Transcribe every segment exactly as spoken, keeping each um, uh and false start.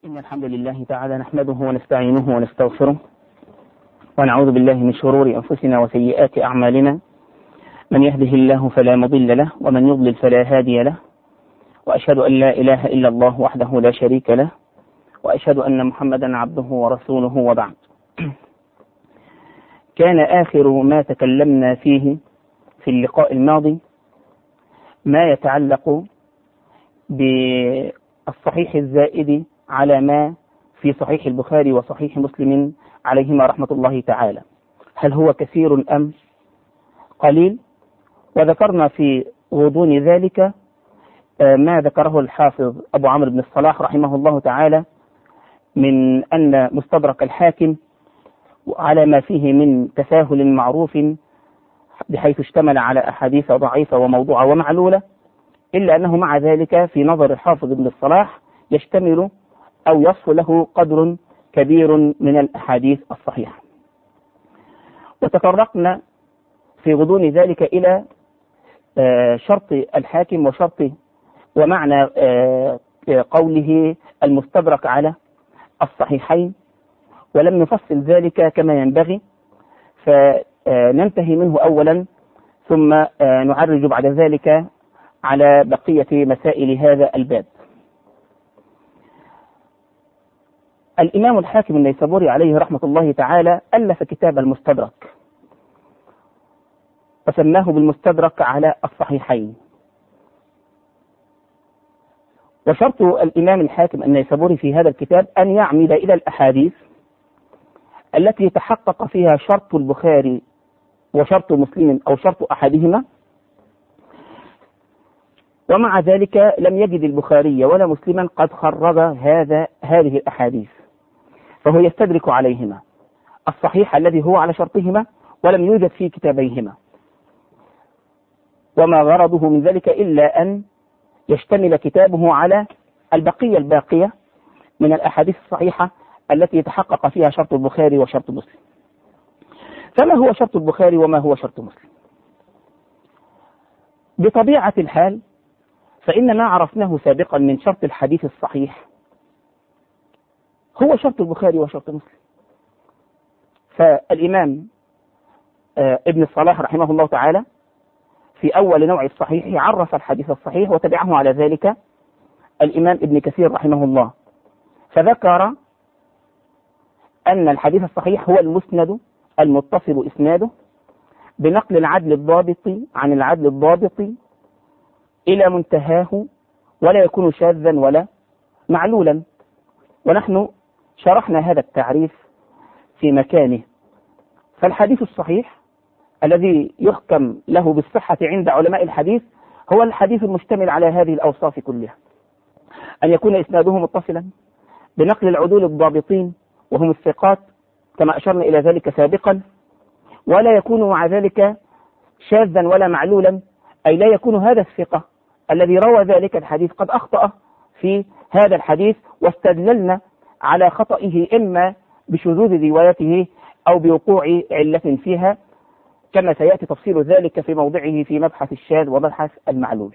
إن الحمد لله تعالى نحمده ونستعينه ونستغفره ونعوذ بالله من شرور أنفسنا وسيئات أعمالنا، من يهده الله فلا مضل له ومن يضلل فلا هادي له، وأشهد أن لا إله إلا الله وحده لا شريك له، وأشهد أن محمدا عبده ورسوله، وبعد. كان آخر ما تكلمنا فيه في اللقاء الماضي ما يتعلق بالصحيح الزائد على ما في صحيح البخاري وصحيح مسلم عليهما رحمة الله تعالى، هل هو كثير أم قليل؟ وذكرنا في غضون ذلك ما ذكره الحافظ أبو عمرو بن الصلاح رحمه الله تعالى من أن مستدرك الحاكم على ما فيه من تساهل معروف بحيث اشتمل على أحاديث ضعيفة وموضوعة ومعلولة، إلا أنه مع ذلك في نظر الحافظ ابن الصلاح يشتمل أو يصف له قدر كبير من الأحاديث الصحيحة. وتطرقنا في غضون ذلك إلى شرط الحاكم وشرط ومعنى قوله المستدرك على الصحيحين، ولم نفصل ذلك كما ينبغي، فننتهي منه أولا ثم نعرج بعد ذلك على بقية مسائل هذا الباب. الإمام الحاكم النيسابوري عليه رحمة الله تعالى ألف كتاب المستدرك وسماه بالمستدرك على الصحيحين. وشرط الإمام الحاكم النيسابوري في هذا الكتاب أن يعمد إلى الأحاديث التي تحقق فيها شرط البخاري وشرط مسلم أو شرط أحدهما، ومع ذلك لم يجد البخاري ولا مسلما قد خرج هذا هذه الأحاديث، فهو يستدرك عليهما الصحيح الذي هو على شرطهما ولم يوجد في كتابيهما، وما غرضه من ذلك إلا أن يشتمل كتابه على البقية الباقية من الأحاديث الصحيحة التي يتحقق فيها شرط البخاري وشرط مسلم. فما هو شرط البخاري وما هو شرط مسلم؟ بطبيعة الحال فإن ما عرفناه سابقا من شرط الحديث الصحيح هو شرط البخاري وشرط مسلم. فالإمام ابن الصلاح رحمه الله تعالى في أول نوع الصحيح عرف الحديث الصحيح، وتبعه على ذلك الإمام ابن كثير رحمه الله، فذكر أن الحديث الصحيح هو المسند المتصل إسناده بنقل العدل الضابط عن العدل الضابط إلى منتهاه، ولا يكون شاذا ولا معلولا. ونحن شرحنا هذا التعريف في مكانه. فالحديث الصحيح الذي يحكم له بالصحة عند علماء الحديث هو الحديث المشتمل على هذه الأوصاف كلها: أن يكون إسناده متصلا بنقل العدول الضابطين وهم الثقات كما أشرنا إلى ذلك سابقا، ولا يكون مع ذلك شاذا ولا معلولا، أي لا يكون هذا الثقة الذي روى ذلك الحديث قد أخطأ في هذا الحديث واستدللنا على خطئه إما بشذوذ روايته أو بوقوع علة فيها، كما سيأتي تفصيل ذلك في موضعه في مبحث الشاذ ومبحث المعلول.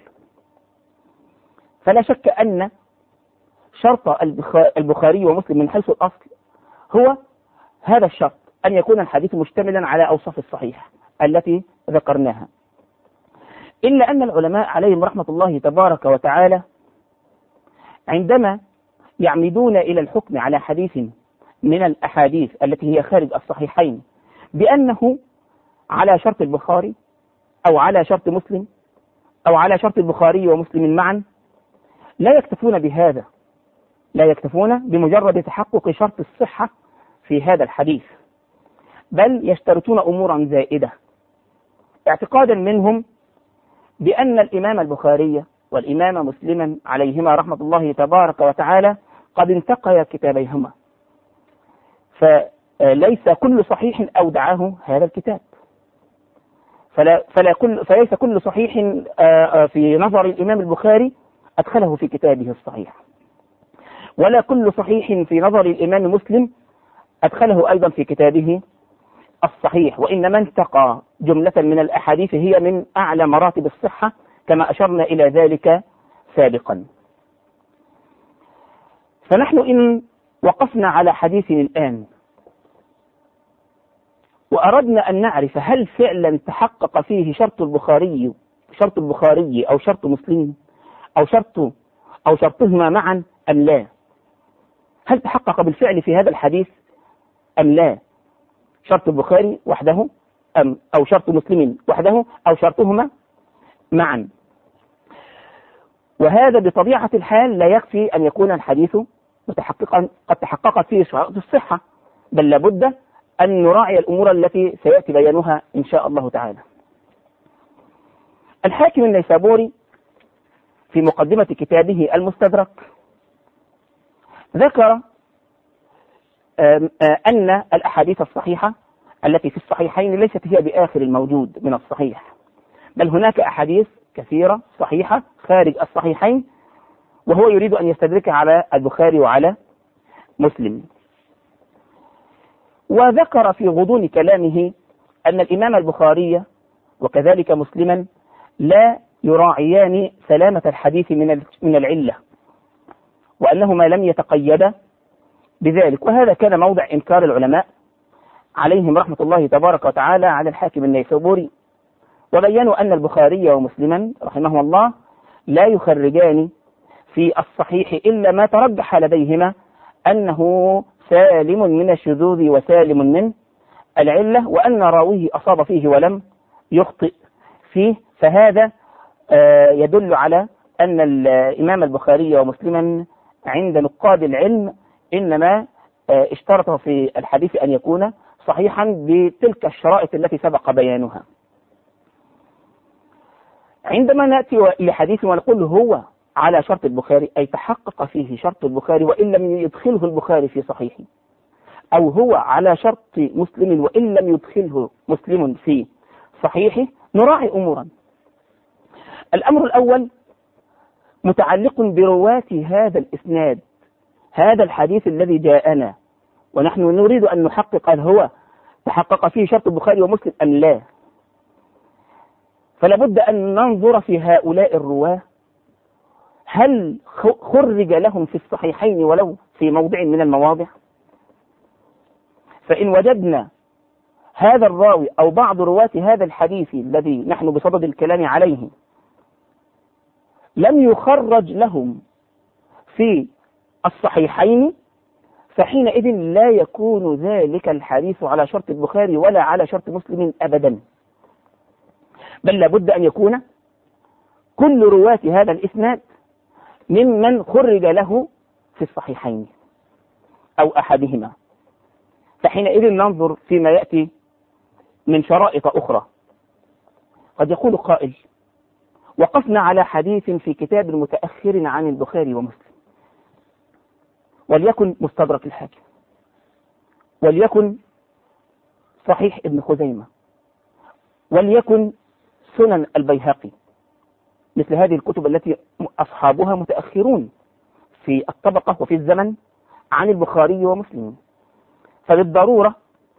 فلا شك أن شرط البخاري ومسلم من حيث الأصل هو هذا الشرط، أن يكون الحديث مشتملا على أوصاف الصحيح التي ذكرناها. إلا أن العلماء عليهم رحمة الله تبارك وتعالى عندما يعمدون إلى الحكم على حديث من الأحاديث التي هي خارج الصحيحين بأنه على شرط البخاري أو على شرط مسلم أو على شرط البخاري ومسلم معا، لا يكتفون بهذا، لا يكتفون بمجرد تحقق شرط الصحة في هذا الحديث، بل يشترطون أمورا زائدة، اعتقادا منهم بأن الإمام البخاري والإمام مسلما عليهما رحمة الله تبارك وتعالى قد انتقيا كتابيهما، فليس كل صحيح أودعه هذا الكتاب، فلا فلا كل فليس كل صحيح في نظر الإمام البخاري أدخله في كتابه الصحيح، ولا كل صحيح في نظر الإمام مسلم أدخله أيضا في كتابه الصحيح، وإنما انتقى جملة من الأحاديث هي من أعلى مراتب الصحة كما أشرنا إلى ذلك سابقا. فنحن إن وقفنا على حديث الآن وأردنا أن نعرف هل فعلا تحقق فيه شرط البخاري شرط البخاري أو شرط مسلم أو شرط أو شرطهما معا أم لا، هل تحقق بالفعل في هذا الحديث أم لا، شرط البخاري وحده أم أو شرط مسلم وحده أو شرطهما معا. وهذا بطبيعة الحال لا يكفي أن يكون الحديث متحققا قد تحققت فيه شروط الصحة، بل لابد أن نراعي الأمور التي سيأتي بيانها إن شاء الله تعالى. الحاكم النيسابوري في مقدمة كتابه المستدرك ذكر أن الأحاديث الصحيحة التي في الصحيحين ليست هي بآخر الموجود من الصحيح، بل هناك أحاديث كثيرة صحيحة خارج الصحيحين، وهو يريد أن يستدركها على البخاري وعلى مسلم. وذكر في غضون كلامه أن الإمام البخاري وكذلك مسلما لا يراعيان سلامة الحديث من من العلة، وأنهما لم يتقيدا بذلك، وهذا كان موضع إنكار العلماء عليهم رحمة الله تبارك وتعالى على الحاكم النيسابوري، وبينوا أن البخاري ومسلما رحمه الله لا يخرجان في الصحيح إلا ما ترجح لديهما أنه سالم من الشذوذ وسالم من العلة، وأن راويه أصاب فيه ولم يخطئ فيه. فهذا يدل على أن الإمام البخاري ومسلما عند نقاد العلم إنما اشترط في الحديث أن يكون صحيحا بتلك الشرائط التي سبق بيانها. عندما نأتي لحديث ونقول هو على شرط البخاري، أي تحقق فيه شرط البخاري وإن لم يدخله البخاري في صحيحه، أو هو على شرط مسلم وإن لم يدخله مسلم في صحيحه، نراعي أمورا. الأمر الأول متعلق برواة هذا الإسناد، هذا الحديث الذي جاءنا ونحن نريد أن نحقق هل هو تحقق فيه شرط البخاري ومسلم أم لا. فلا بد أن ننظر في هؤلاء الرواه هل خرج لهم في الصحيحين ولو في موضع من المواضع. فإن وجدنا هذا الراوي أو بعض رواة هذا الحديث الذي نحن بصدد الكلام عليه لم يخرج لهم في الصحيحين، فحينئذ لا يكون ذلك الحديث على شرط البخاري ولا على شرط مسلم أبدا، بل لابد أن يكون كل رواة هذا الإسناد ممن خرج له في الصحيحين أو أحدهما. فحينئذ ننظر فيما يأتي من شرائط أخرى. قد يقول قائل وقفنا على حديث في كتاب متأخر عن البخاري ومسلم، وليكن مستدرك الحاكم، وليكن صحيح ابن خزيمة، وليكن سنن البيهقي، مثل هذه الكتب التي أصحابها متأخرون في الطبقة وفي الزمن عن البخاري ومسلم. فبالضرورة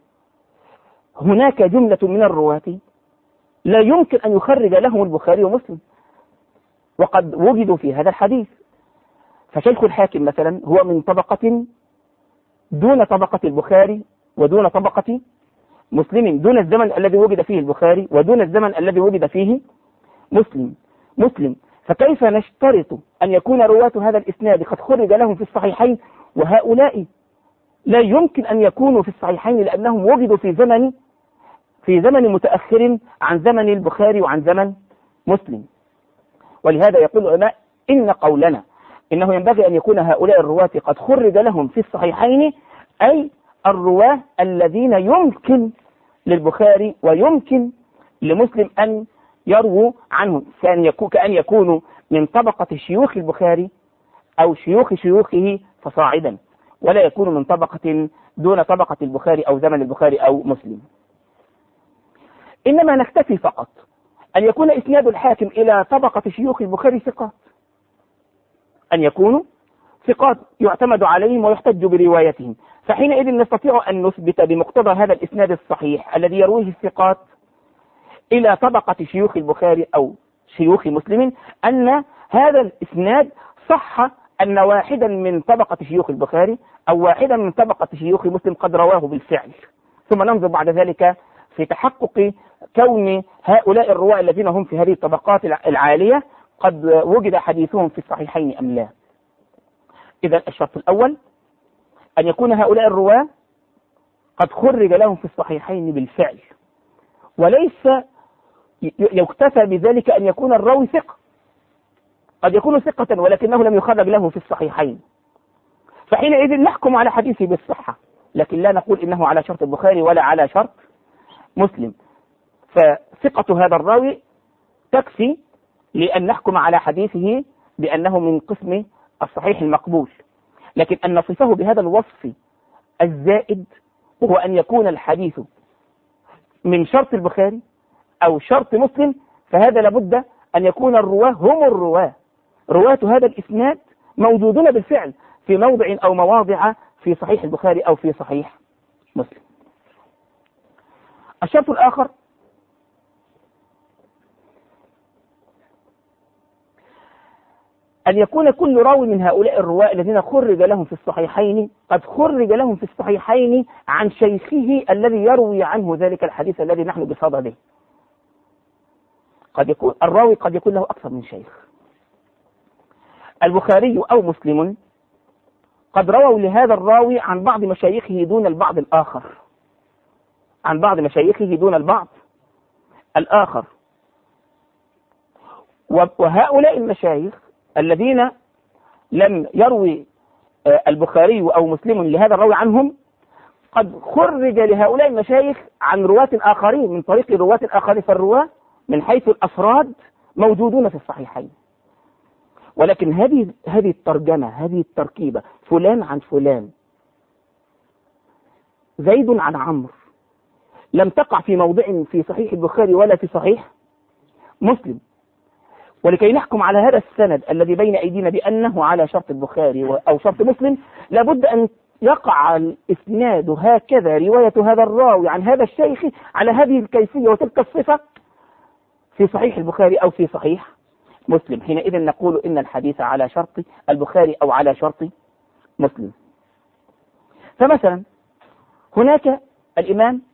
هناك جملة من الرواة لا يمكن أن يخرج لهم البخاري ومسلم وقد وجدوا في هذا الحديث. فشيخ الحاكم مثلا هو من طبقة دون طبقة البخاري ودون طبقة مسلم، دون الزمن الذي وجد فيه البخاري ودون الزمن الذي وجد فيه مسلم مسلم فكيف نشترط أن يكون رواة هذا الإسناد قد خرج لهم في الصحيحين وهؤلاء لا يمكن أن يكونوا في الصحيحين لأنهم وجدوا في زمن في زمن متأخر عن زمن البخاري وعن زمن مسلم. ولهذا يقول العلماء إن قولنا إنه ينبغي أن يكون هؤلاء الرواة قد خرج لهم في الصحيحين أي الرواة الذين يمكن للبخاري ويمكن لمسلم أن يرووا عنهم، كأن يكون كأن يكونوا من طبقة شيوخ البخاري أو شيوخ شيوخه فصاعدا، ولا يكونوا من طبقة دون طبقة البخاري أو زمن البخاري أو مسلم. إنما نكتفي فقط أن يكون إسناد الحاكم إلى طبقة شيوخ البخاري ثقات، أن يكونوا ثقات يعتمد عليهم ويحتج بروايتهم، فحينئذ نستطيع أن نثبت بمقتضى هذا الإسناد الصحيح الذي يرويه الثقات إلى طبقة شيوخ البخاري أو شيوخ مسلم أن هذا الإسناد صح أن واحدا من طبقة شيوخ البخاري أو واحدا من طبقة شيوخ مسلم قد رواه بالفعل، ثم ننظر بعد ذلك في تحقق كون هؤلاء الرواة الذين هم في هذه الطبقات العالية قد وجد حديثهم في الصحيحين أم لا. إذا الشرط الأول أن يكون هؤلاء الرواة قد خرج لهم في الصحيحين بالفعل، وليس يكتفى بذلك أن يكون الراوي ثقة، قد يكون ثقة ولكنه لم يخرج له في الصحيحين، فحينئذ نحكم على حديثه بالصحة، لكن لا نقول إنه على شرط البخاري ولا على شرط مسلم. فثقة هذا الراوي تكفي لأن نحكم على حديثه بأنه من قسم الصحيح المقبول، لكن أن نصفه بهذا الوصف الزائد وهو أن يكون الحديث من شرط البخاري أو شرط مسلم، فهذا لابد أن يكون الرواه هم الرواه، رواة هذا الإسناد موجودون بالفعل في موضع أو مواضع في صحيح البخاري أو في صحيح مسلم. الشرط الآخر أن يكون كل راوي من هؤلاء الرواة الذين خرج لهم في الصحيحين قد خرج لهم في الصحيحين عن شيخه الذي يروي عنه ذلك الحديث الذي نحن بصدده. قد يكون الراوي قد يكون له أكثر من شيخ. البخاري أو مسلم قد رووا لهذا الراوي عن بعض مشايخه دون البعض الآخر، عن بعض مشايخه دون البعض الآخر، وهؤلاء المشايخ الذين لم يروي البخاري أو مسلم لهذا الراوي عنهم قد خرج لهؤلاء المشايخ عن رواة آخرين من طريق رواة آخرين، فالرواة من حيث الأفراد موجودون في الصحيحين، ولكن هذه هذه الترجمة، هذه التركيبة، فلان عن فلان، زيد عن عمرو، لم تقع في موضع في صحيح البخاري ولا في صحيح مسلم. ولكي نحكم على هذا السند الذي بين أيدينا بأنه على شرط البخاري أو شرط مسلم، لابد أن يقع الإسناد هكذا، رواية هذا الراوي عن هذا الشيخ على هذه الكيفية وتلك الصفة في صحيح البخاري أو في صحيح مسلم. حينئذ نقول إن الحديث على شرط البخاري أو على شرط مسلم. فمثلا هناك الإمام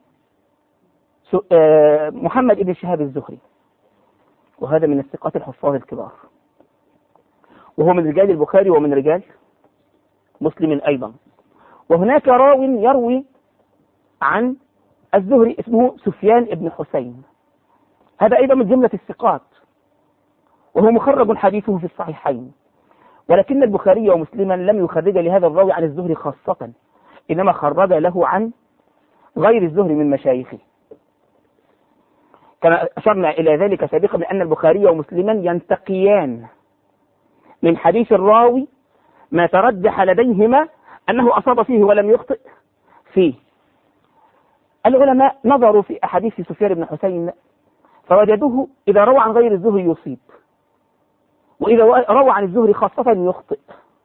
محمد بن شهاب الزهري، وهذا من الثقات الحفاظ الكبار، وهو من رجال البخاري ومن رجال مسلم أيضا. وهناك راو يروي عن الزهري اسمه سفيان بن حسين، هذا أيضا من جملة الثقات، وهو مخرج حديثه في الصحيحين، ولكن البخاري ومسلما لم يخرج لهذا الراوي عن الزهري خاصة، إنما خرج له عن غير الزهري من مشايخه، كما أشرنا إلى ذلك سابقا بأن البخاري ومسلما ينتقيان من حديث الراوي ما ترجح لديهما أنه أصاب فيه ولم يخطئ فيه. العلماء نظروا في أحاديث سفيان بن حسين فوجدوه إذا روى عن غير الزهري يصيب، وإذا روى عن الزهري خاصة يخطئ.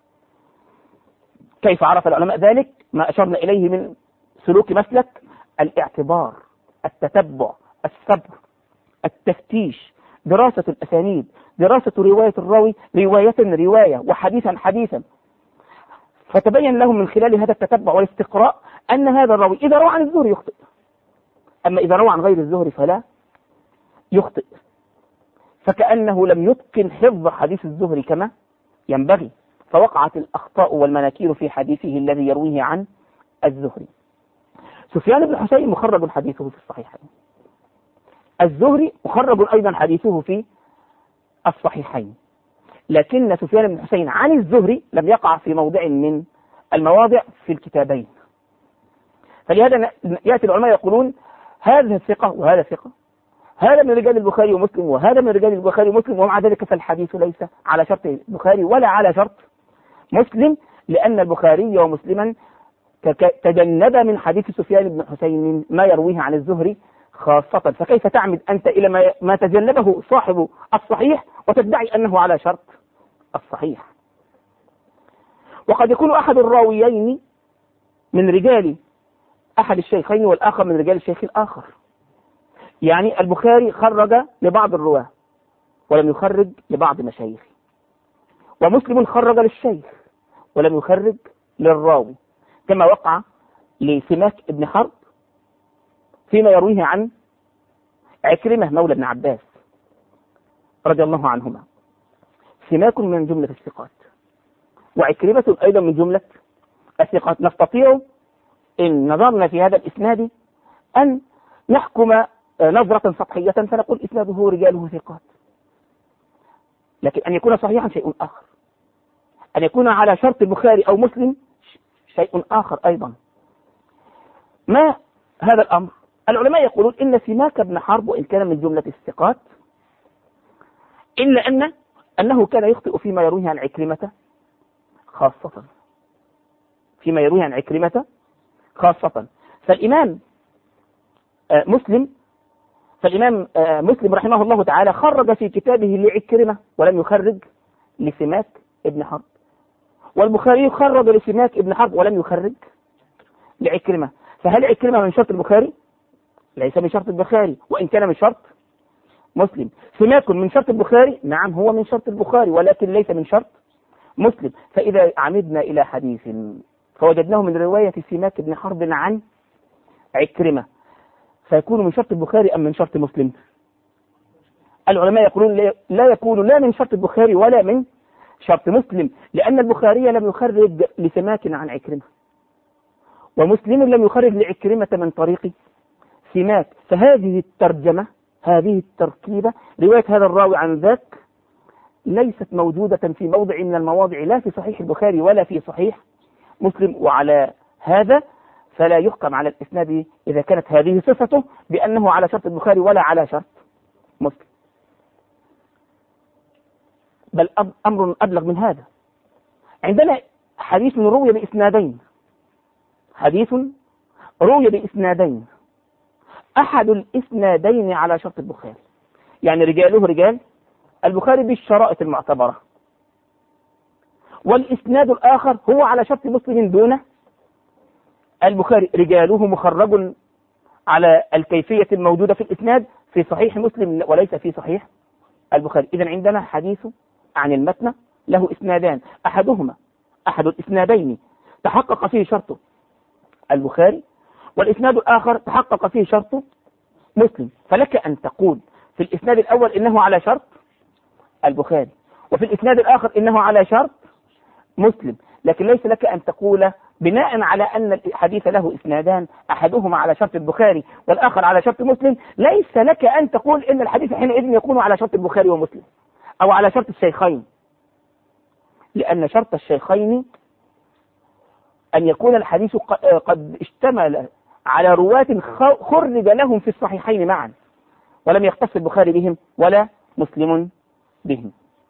كيف عرف العلماء ذلك؟ ما أشرنا إليه من سلوك مسلك الاعتبار، التتبع، الصبر، التفتيش، دراسة الأسانيد، دراسة رواية الراوي رواية رواية وحديثا حديثا، فتبين لهم من خلال هذا التتبع والاستقراء أن هذا الراوي إذا روى عن الزهري يخطئ، أما إذا روى عن غير الزهري فلا يخطئ، فكأنه لم يتقن حفظ حديث الزهري كما ينبغي، فوقعت الأخطاء والمناكير في حديثه الذي يرويه عن الزهري. سفيان بن حسين مخرج حديثه في الصحيحين، الزهري مخرج أيضا حديثه في الصحيحين، لكن سفيان بن حسين عن الزهري لم يقع في موضع من المواضع في الكتابين. فلهذا يأتي العلماء يقولون هذا ثقة وهذا ثقة، هذا من رجال البخاري ومسلم وهذا من رجال البخاري ومسلم، ومع ذلك فالحديث ليس على شرط البخاري ولا على شرط مسلم، لأن البخاري ومسلما تجنب من حديث سفيان بن حسين ما يرويه عن الزهري خاصة، فكيف تعمد أنت إلى ما تجنبه صاحب الصحيح وتدعي أنه على شرط الصحيح؟ وقد يكون أحد الراويين من رجال أحد الشيخين والآخر من رجال الشيخ الآخر، يعني البخاري خرج لبعض الرواة ولم يخرج لبعض مشايخه، ومسلم خرج للشيخ ولم يخرج للراوي، كما وقع لسماك ابن حرب فيما يرويه عن عكرمة مولى ابن عباس رضي الله عنهما. سماك من جملة الثقات، وعكرمة أيضا من جملة الثقات. نستطيع إن نظرنا في هذا الإسناد أن نحكم نظرة سطحية فنقول إسناده رجاله ثقات، لكن أن يكون صحيحا شيء آخر، أن يكون على شرط البخاري أو مسلم شيء آخر أيضا. ما هذا الأمر؟ العلماء يقولون إن سماك بن حرب وإن كان من جملة الثقات إلا أن أنه كان يخطئ فيما يرويه عن عكرمة خاصة، فيما يرويه عن عكرمة خاصة. فالإمام مسلم فالإمام مسلم رحمه الله تعالى خرج في كتابه لعكرمة ولم يخرج لسماك ابن حرب، والبخاري خرج لسماك ابن حرب ولم يخرج لعكرمة. فهل عكرمة من شرط البخاري؟ ليس من شرط البخاري وإن كان من شرط مسلم. سماك من شرط البخاري؟ نعم هو من شرط البخاري ولكن ليس من شرط مسلم. فإذا عمدنا إلى حديث فوجدناه من رواية سماك بن حرب عن عكرمة، فيكون من شرط البخاري أم من شرط مسلم؟ العلماء يقولون لا يكون لا من شرط البخاري ولا من شرط مسلم، لأن البخاري لم يخرج لسماك عن عكرمة، ومسلم لم يخرج لعكرمة من طريق سماك. فهذه الترجمة، هذه التركيبة، رواية هذا الراوي عن ذاك ليست موجودة في موضع من المواضع، لا في صحيح البخاري ولا في صحيح مسلم. وعلى هذا فلا يحكم على الإسناد إذا كانت هذه صفته بأنه على شرط البخاري ولا على شرط مسلم. بل أمر أبلغ من هذا، عندنا حديث روي بإسنادين، حديث روي بإسنادين، أحد الإسنادين على شرط البخاري، يعني رجاله رجال البخاري بالشرائط المعتبرة، والإسناد الآخر هو على شرط مسلم دون البخاري، رجاله مخرج على الكيفية الموجودة في الإسناد في صحيح مسلم وليس في صحيح البخاري. إذن عندنا حديث عن المتن له إسنادان، أحدهما أحد الإسنادين تحقق فيه شرط البخاري، والإسناد الآخر تحقق فيه شرط مسلم. فلك أن تقول في الإسناد الأول إنه على شرط البخاري، وفي الإسناد الآخر إنه على شرط مسلم، لكن ليس لك أن تقول بناء على أن الحديث له إسنادان أحدهما على شرط البخاري والآخر على شرط مسلم، ليس لك أن تقول إن الحديث حينئذ يكون على شرط البخاري ومسلم أو على شرط الشيخين، لأن شرط الشيخين أن يكون الحديث قد اشتمل على رواة خرج لهم في الصحيحين معا ولم يختص البخاري بهم ولا مسلم بهم.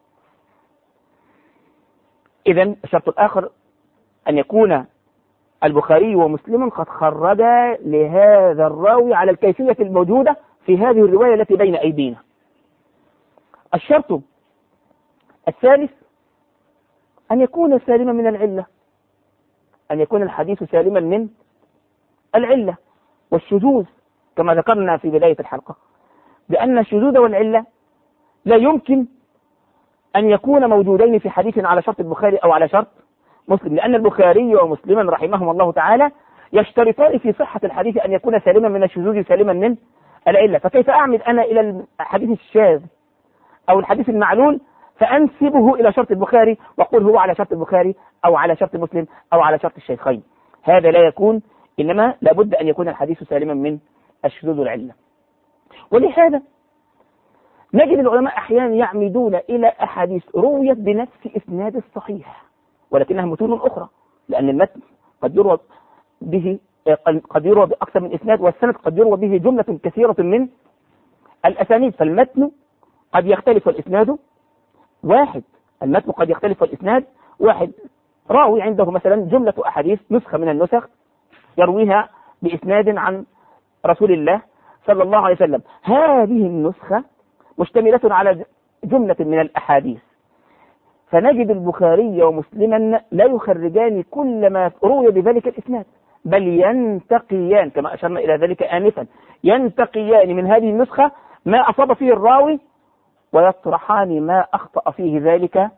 إذن الشرط الآخر أن يكون البخاري ومسلم قد خرجا لهذا الراوي على الكيفية الموجودة في هذه الرواية التي بين أيدينا. الشرط الثالث أن يكون سالما من العلة، أن يكون الحديث سالما من العلة والشذوذ، كما ذكرنا في بداية الحلقة بأن الشذوذ والعلة لا يمكن أن يكون موجودين في حديث على شرط البخاري أو على شرط مسلم، لأن البخاري ومسلما رحمهم الله تعالى يشترطان في صحة الحديث أن يكون سالما من الشذوذ سالما من العلة. فكيف أعمد أنا إلى الحديث الشاذ أو الحديث المعلول فأنسبه إلى شرط البخاري وأقول هو على شرط البخاري أو على شرط مسلم أو على شرط الشيخين؟ هذا لا يكون، إنما لابد أن يكون الحديث سالما من الشذوذ والعلة. ولهذا نجد العلماء أحيانا يعمدون إلى أحاديث رويت بنفس إسناد الصحيح ولكنها متون أخرى، لأن المتن قد يروى به قد يروى بأكثر من إسناد، والسند قد يروى به جملة كثيرة من الأسانيد، فالمتن قد يختلف الإسناد واحد، المتن قد يختلف الإسناد واحد، راوي عنده مثلا جملة أحاديث نسخة من النسخ يرويها بإسناد عن رسول الله صلى الله عليه وسلم، هذه النسخة مشتملة على جملة من الأحاديث، فنجد البخاري ومسلما لا يخرجان كل ما روي بذلك الإسناد، بل ينتقيان كما أشرنا إلى ذلك آنفا، ينتقيان من هذه النسخة ما أصاب فيه الراوي ويطرحان ما أخطأ فيه ذلك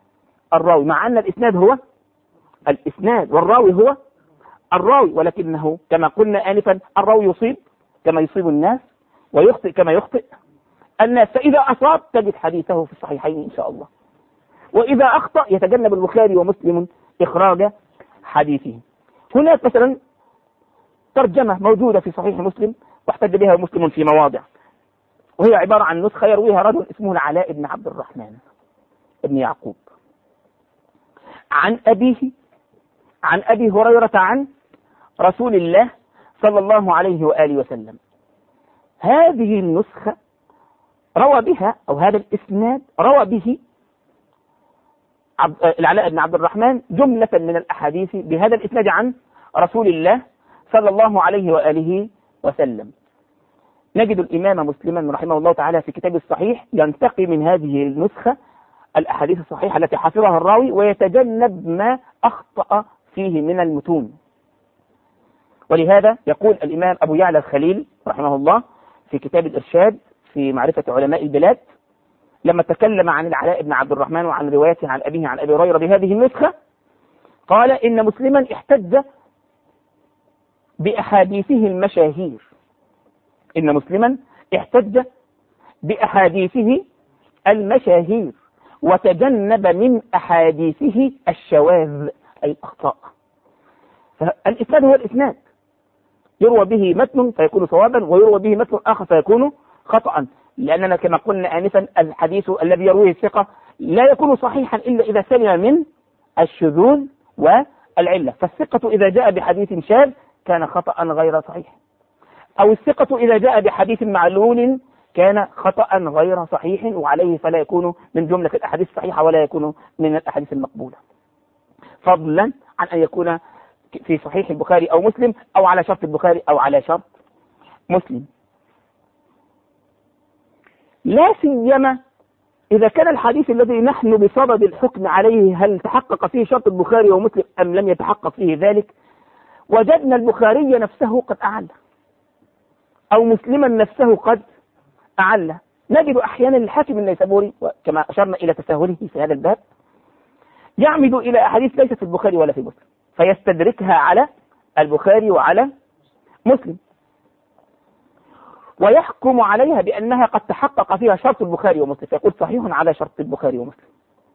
الراوي، مع أن الإسناد هو الإسناد والراوي هو الراوي، ولكنه كما قلنا آنفا الراوي يصيب كما يصيب الناس ويخطئ كما يخطئ الناس، فإذا أصاب تجد حديثه في الصحيحين إن شاء الله، وإذا أخطأ يتجنب البخاري ومسلم إخراج حديثه. هناك مثلا ترجمة موجودة في صحيح مسلم واحتج بها مسلم في مواضع، وهي عبارة عن نسخة يرويها رجل اسمه العلاء بن عبد الرحمن بن يعقوب عن أبيه عن أبي هريرة عن رسول الله صلى الله عليه وآله وسلم. هذه النسخة روى بها، أو هذا الإسناد روى به العلاء بن عبد الرحمن جملة من الأحاديث بهذا الإسناد عن رسول الله صلى الله عليه وآله وسلم. نجد الإمام مسلما رحمه الله تعالى في كتابه الصحيح ينتقي من هذه النسخة الأحاديث الصحيحة التي حفظها الراوي ويتجنب ما أخطأ فيه من المتون. ولهذا يقول الإمام أبو يعلى الخليل رحمه الله في كتاب الإرشاد في معرفة علماء البلاد لما تكلم عن العلاء بن عبد الرحمن وعن روايته عن أبيه عن أبي هريرة بهذه النسخة، قال إن مسلما احتج بأحاديثه المشاهير إن مسلما احتج بأحاديثه المشاهير وتجنب من أحاديثه الشواذ أي الأخطاء. فالإسناد هو الإسناد، يروى به متن فيكون صوابا ويروى به متن آخر فيكون خطأ، لأننا كما قلنا آنفا الحديث الذي يرويه الثقة لا يكون صحيحا إلا إذا سلم من الشذوذ والعلة. فالثقة إذا جاء بحديث شاذ كان خطأ غير صحيح، أو الثقة إذا جاء بحديث معلول كان خطأ غير صحيح، وعليه فلا يكون من جملة الأحاديث الصحيحة ولا يكون من الأحاديث المقبولة، فضلا عن أن يكون في صحيح البخاري أو مسلم أو على شرط البخاري أو على شرط مسلم. لا سيما إذا كان الحديث الذي نحن بصدد الحكم عليه هل تحقق فيه شرط البخاري ومسلم أم لم يتحقق فيه ذلك، وجدنا البخاري نفسه قد أعله أو مسلما نفسه قد أعله. نجد أحيانا الحاكم النيسابوري كما أشرنا إلى تساهله في هذا الباب يعمد إلى أحاديث ليست في البخاري ولا في مسلم فيستدركها على البخاري وعلى مسلم ويحكم عليها بأنها قد تحقق فيها شرط البخاري ومسلم، فيقول صحيح على شرط البخاري ومسلم.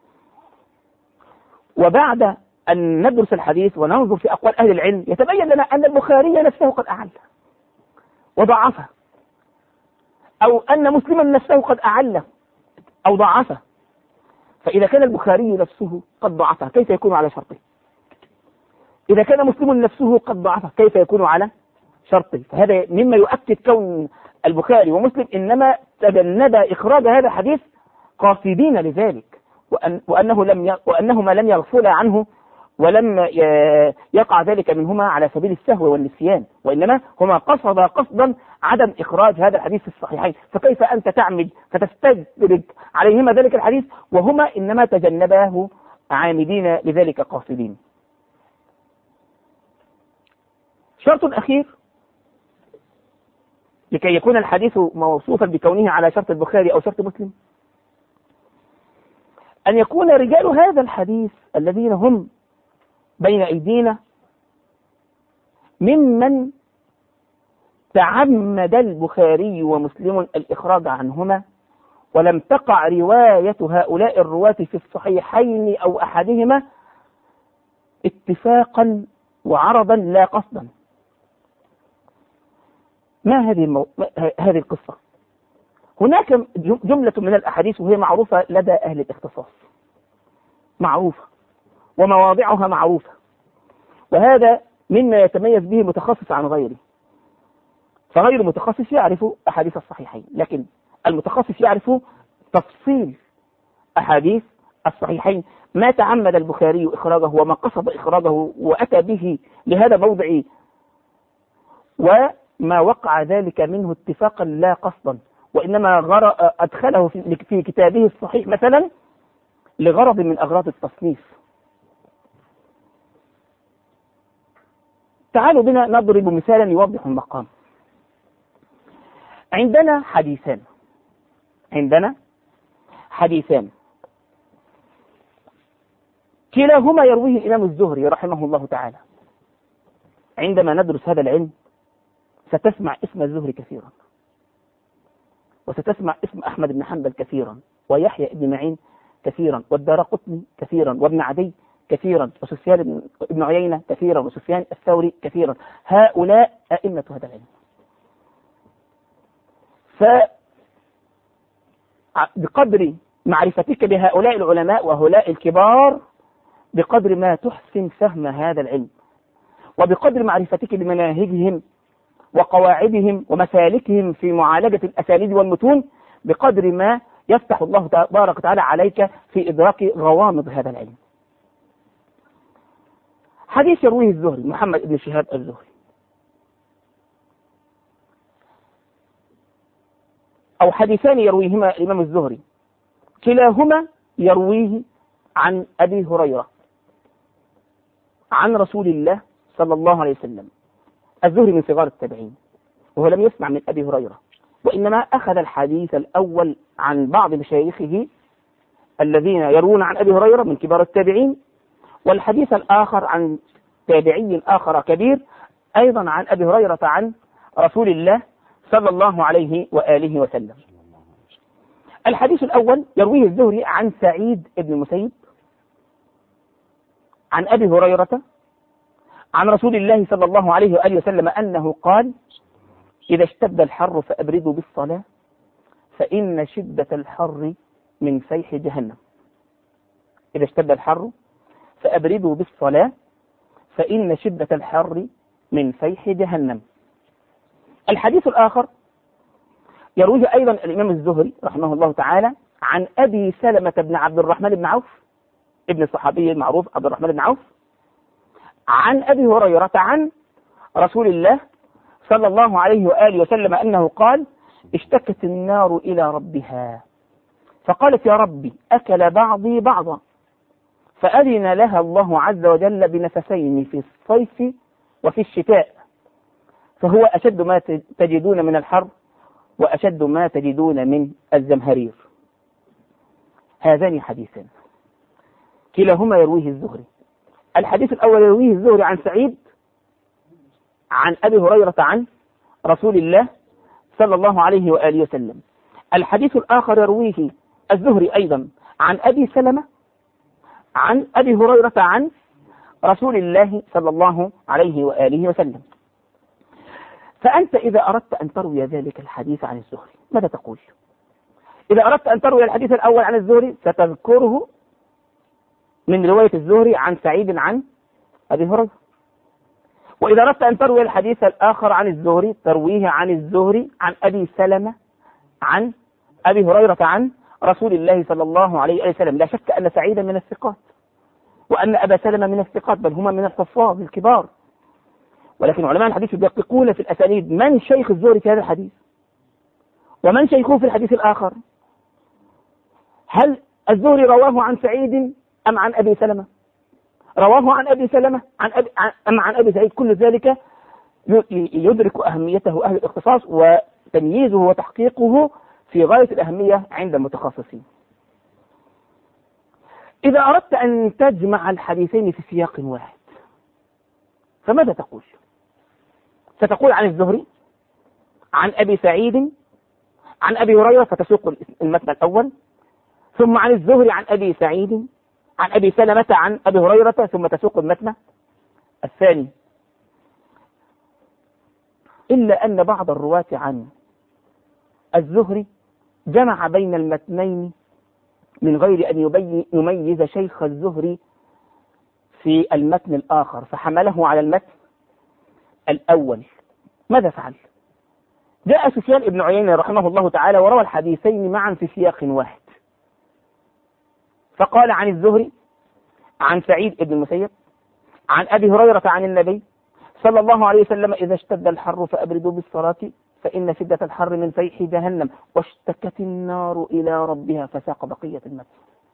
وبعد أن ندرس الحديث وننظر في أقوال أهل العلم يتبين لنا أن البخاري نفسه قد أعل وضعفه، أو أن مسلما نفسه قد أعل أو ضعفه. فإذا كان البخاري نفسه قد ضعفه كيف يكون على شرطه؟ إذا كان مسلم نفسه قد ضعفه كيف يكون على شرطه؟ فهذا مما يؤكد كون البخاري ومسلم إنما تجنب إخراج هذا الحديث قاصدين لذلك، وأن وأنه لم ي... وأنهما لم يغفلا عنه ولم يقع ذلك منهما على سبيل السهو والنسيان، وإنما هما قصدا قصدا عدم إخراج هذا الحديث في الصحيحين. فكيف أنت تعمد فتستدرك عليهما ذلك الحديث وهما إنما تجنباه عامدين لذلك قاصدين. شرط أخير لكي يكون الحديث موصوفا بكونه على شرط البخاري أو شرط مسلم، أن يكون رجال هذا الحديث الذين هم بين أيدينا ممن تعمد البخاري ومسلم الإخراج عنهما ولم تقع رواية هؤلاء الرواة في الصحيحين أو أحدهما اتفاقا وعرضا لا قصدا. ما هذه المو... هذه القصة؟ هناك جملة من الأحاديث وهي معروفة لدى أهل الاختصاص، معروفة ومواضعها معروفة، وهذا مما يتميز به متخصص عن غيره. فغير متخصص يعرف أحاديث الصحيحين، لكن المتخصص يعرف تفصيل أحاديث الصحيحين، ما تعمد البخاري إخراجه وما قصد إخراجه وأتى به لهذا موضع، وما وقع ذلك منه اتفاقا لا قصدا، وإنما غر... أدخله في... في كتابه الصحيح مثلا لغرض من أغراض التصنيف. تعالوا بنا نضرب مثالا يوضح المقام. عندنا حديثان عندنا حديثان كلاهما يرويه الإمام الزهري رحمه الله تعالى. عندما ندرس هذا العلم ستسمع اسم الزهري كثيرا، وستسمع اسم أحمد بن حنبل كثيرا، ويحيى بن معين كثيرا، والدارقطني كثيرا، وابن عدي كثيرا، وسفيان بن عيينة كثيرا، وسفيان الثوري كثيرا. هؤلاء أئمة هذا العلم. فبقدر معرفتك بهؤلاء العلماء وهؤلاء الكبار بقدر ما تحسن فهم هذا العلم، وبقدر معرفتك بمناهجهم وقواعدهم ومسالكهم في معالجة الأسانيد والمتون بقدر ما يفتح الله تبارك وتعالى عليك في إدراك غوامض هذا العلم. حديث يرويه الزهري محمد بن شهاب الزهري، أو حديثان يرويهما الإمام الزهري، كلاهما يرويه عن أبي هريرة عن رسول الله صلى الله عليه وسلم. الزهري من صغار التابعين، وهو لم يسمع من أبي هريرة، وإنما أخذ الحديث الأول عن بعض مشايخه الذين يروون عن أبي هريرة من كبار التابعين، والحديث الآخر عن تابعي آخر كبير أيضا عن أبي هريرة عن رسول الله صلى الله عليه وآله وسلم. الحديث الأول يرويه الزهري عن سعيد بن المسيب عن أبي هريرة عن رسول الله صلى الله عليه وآله وسلم أنه قال: إذا اشتد الحر فأبردوا بالصلاة فإن شدة الحر من فيح جهنم. إذا اشتد الحر فأبردوا بالصلاة فإن شدة الحر من فيح جهنم. الحديث الآخر يرويه أيضا الإمام الزهري رحمه الله تعالى عن أبي سلمة بن عبد الرحمن بن عوف ابن الصحابي المعروف عبد الرحمن بن عوف عن أبي هريرة عن رسول الله صلى الله عليه وآله وسلم أنه قال: اشتكت النار إلى ربها فقالت: يا ربي أكل بعضي بعضا، فأذن لها الله عز وجل بنفسين في الصيف وفي الشتاء، فهو أشد ما تجدون من الحر وأشد ما تجدون من الزمهرير. هذان حديثان كلاهما يرويه الزهري. الحديث الأول يرويه الزهري عن سعيد عن أبي هريرة عن رسول الله صلى الله عليه وآله وسلم. الحديث الآخر يرويه الزهري أيضا عن أبي سلمة عن أبي هريرة عن رسول الله صلى الله عليه وآله وسلم. فأنت إذا أردت أن تروي ذلك الحديث عن الزهري ماذا تقول؟ إذا أردت أن تروي الحديث الأول عن الزهري ستذكره من رواية الزهري عن سعيد عن أبي هريرة، وإذا أردت أن تروي الحديث الآخر عن الزهري ترويه عن الزهري عن أبي سلمة عن أبي هريرة عن رسول الله صلى الله عليه وسلم. لا شك أن سعيدا من الثقات، وأن أبا سلمة من الثقات، بل هما من الحفاظ الكبار، ولكن علماء الحديث يدققون في الأسانيد من شيخ الزهري في هذا الحديث ومن شيخه في الحديث الآخر. هل الزهري رواه عن سعيد أم عن أبي سلمة؟ رواه عن أبي سلمة عن أبي أم عن أبي سعيد؟ كل ذلك يدرك أهميته أهل الاختصاص، وتمييزه وتحقيقه في غاية الأهمية عند المتخصصين. إذا أردت أن تجمع الحديثين في سياق واحد فماذا تقول؟ ستقول عن الزهري عن أبي سعيد عن أبي هريرة فتسوق المتن الأول، ثم عن الزهري عن أبي سعيد عن أبي سلمة عن أبي هريرة ثم تسوق المتن الثاني. إلا أن بعض الرواة عن الزهري جمع بين المتنين من غير أن يميز شيخ الزهري في المتن الآخر، فحمله على المتن الأول. ماذا فعل؟ جاء سفيان بن عيينة رحمه الله تعالى وروى الحديثين معا في سياق واحد، فقال عن الزهري عن سعيد بن المسيب عن أبي هريرة عن النبي صلى الله عليه وسلم: إذا اشتد الحر فأبردوا بالصلاة فإن شدة الحر من فيح جهنم واشتكت النار إلى ربها، فساق بقية المتن.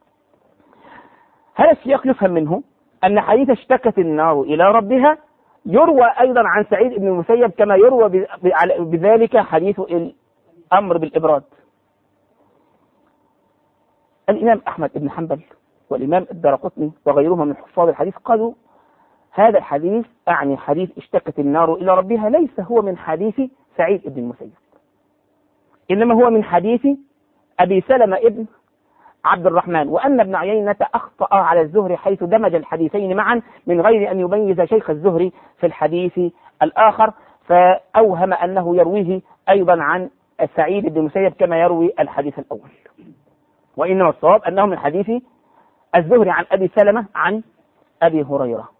هذا السياق يفهم منه أن حديث اشتكت النار إلى ربها يروى أيضا عن سعيد بن المسيب كما يروى بذلك حديث الأمر بالإبراد. الإمام أحمد بن حنبل والإمام الدارقطني وغيرهما من حفاظ الحديث قالوا هذا الحديث أعني حديث اشتكت النار إلى ربها ليس هو من حديث سعيد بن المسيب، إنما هو من حديث أبي سلمة ابن عبد الرحمن، وأن ابن عيينة أخطأ على الزهري حيث دمج الحديثين معا من غير أن يميز شيخ الزهري في الحديث الآخر، فأوهم أنه يرويه أيضا عن سعيد بن المسيب كما يروي الحديث الأول، وإنما الصواب أنه من حديث الزهري عن أبي سلمة عن أبي هريرة.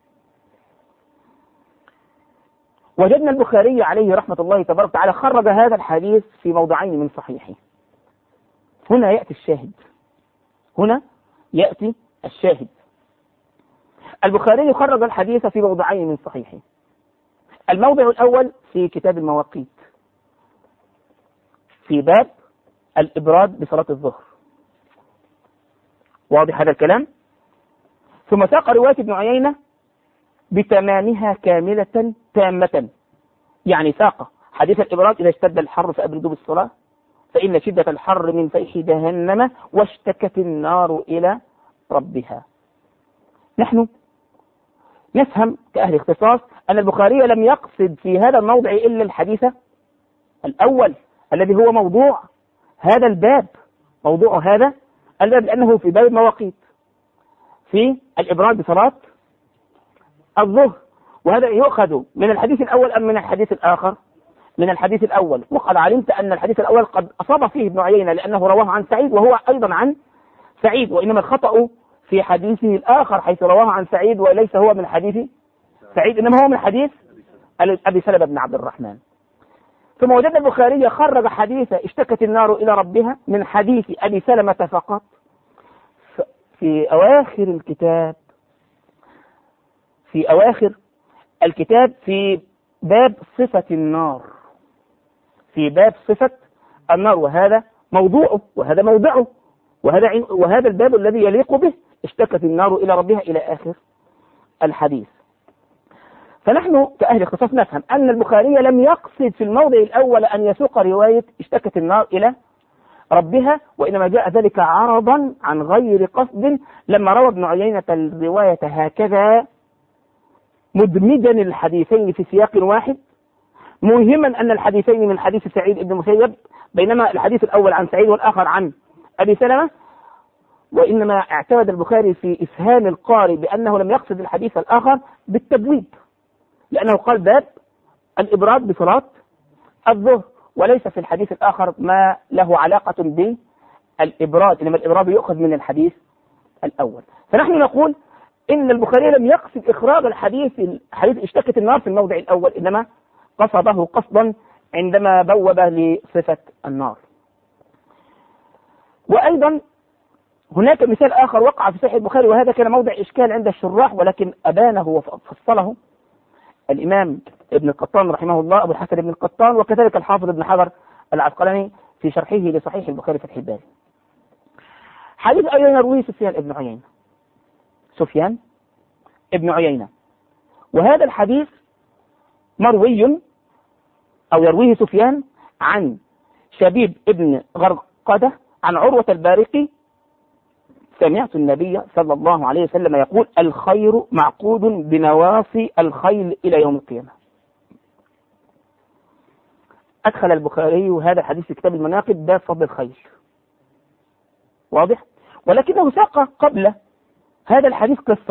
وجدنا البخاري عليه رحمة الله تبارك وتعالى خرج هذا الحديث في موضعين من صحيحه. هنا يأتي الشاهد هنا يأتي الشاهد البخاري خرج الحديث في موضعين من صحيحه. الموضع الأول في كتاب المواقيت في باب الإبراد بصلاة الظهر، واضح هذا الكلام؟ ثم ساق رواية ابن عيينة بتمامها كاملة تامة، يعني ساق حديث الإبراد إذا اشتد الحر فأبردوا بالصلاة فإن شدة الحر من فيح جهنم واشتكت النار إلى ربها. نحن نفهم كأهل اختصاص أن البخاري لم يقصد في هذا الموضع إلا الحديث الأول الذي هو موضوع هذا الباب، موضوع هذا الباب لأنه في باب المواقيت في الإبراد بصلاة الظهر، وهذا يؤخذ من الحديث الأول أم من الحديث الآخر؟ من الحديث الأول. وقد علمت أن الحديث الأول قد أصاب فيه ابن عيينة لأنه رواه عن سعيد وهو أيضا عن سعيد، وإنما الخطأ في حديثه الآخر حيث رواه عن سعيد وليس هو من حديث سعيد إنما هو من حديث أبي سلمة بن عبد الرحمن. ثم وجدنا البخاري خرج حديث اشتكت النار إلى ربها من حديث أبي سلمة فقط في أواخر الكتاب في أواخر الكتاب في باب صفة النار في باب صفة النار وهذا موضوعه وهذا موضعه وهذا وهذا الباب الذي يليق به اشتكت النار إلى ربها إلى آخر الحديث. فنحن كأهل اختصاص نفهم أن البخاري لم يقصد في الموضع الأول أن يسوق رواية اشتكت النار إلى ربها، وإنما جاء ذلك عرضا عن غير قصد لما روى ابن عيينة الرواية هكذا مدمجا الحديثين في سياق واحد، موهما أن الحديثين من حديث سعيد بن المسيب بينما الحديث الأول عن سعيد والآخر عن أبي سلمة، وإنما اعتمد البخاري في إفهام القارئ بأنه لم يقصد الحديث الآخر بالتبويب، لأنه قال باب الإبراد بصلاة الظهر وليس في الحديث الآخر ما له علاقة بالإبراد، إنما الإبراد يؤخذ من الحديث الأول. فنحن نقول إن البخاري لم يقصد إخراج الحديث حديث اشتكت النار في الموضع الأول، إنما قصده قصدا عندما بوب لصفة النار. وأيضا هناك مثال آخر وقع في صحيح البخاري وهذا كان موضع إشكال عند الشراح ولكن أبانه وفصله الإمام ابن القطان رحمه الله أبو الحسن ابن القطان، وكذلك الحافظ ابن حجر العسقلاني في شرحه لصحيح البخاري فتح الباري. حديث أيضا يرويه سفيان ابن عيينة سفيان ابن عيينة وهذا الحديث مروي أو يرويه سفيان عن شبيب ابن غرقدة عن عروة البارقي سمعت النبي صلى الله عليه وسلم يقول الخير معقود بنواصي الخيل إلى يوم القيامة. أدخل البخاري هذا الحديث في كتاب المناقب باب فضل الخيل، واضح؟ ولكنه ساق قبل هذا الحديث قصة،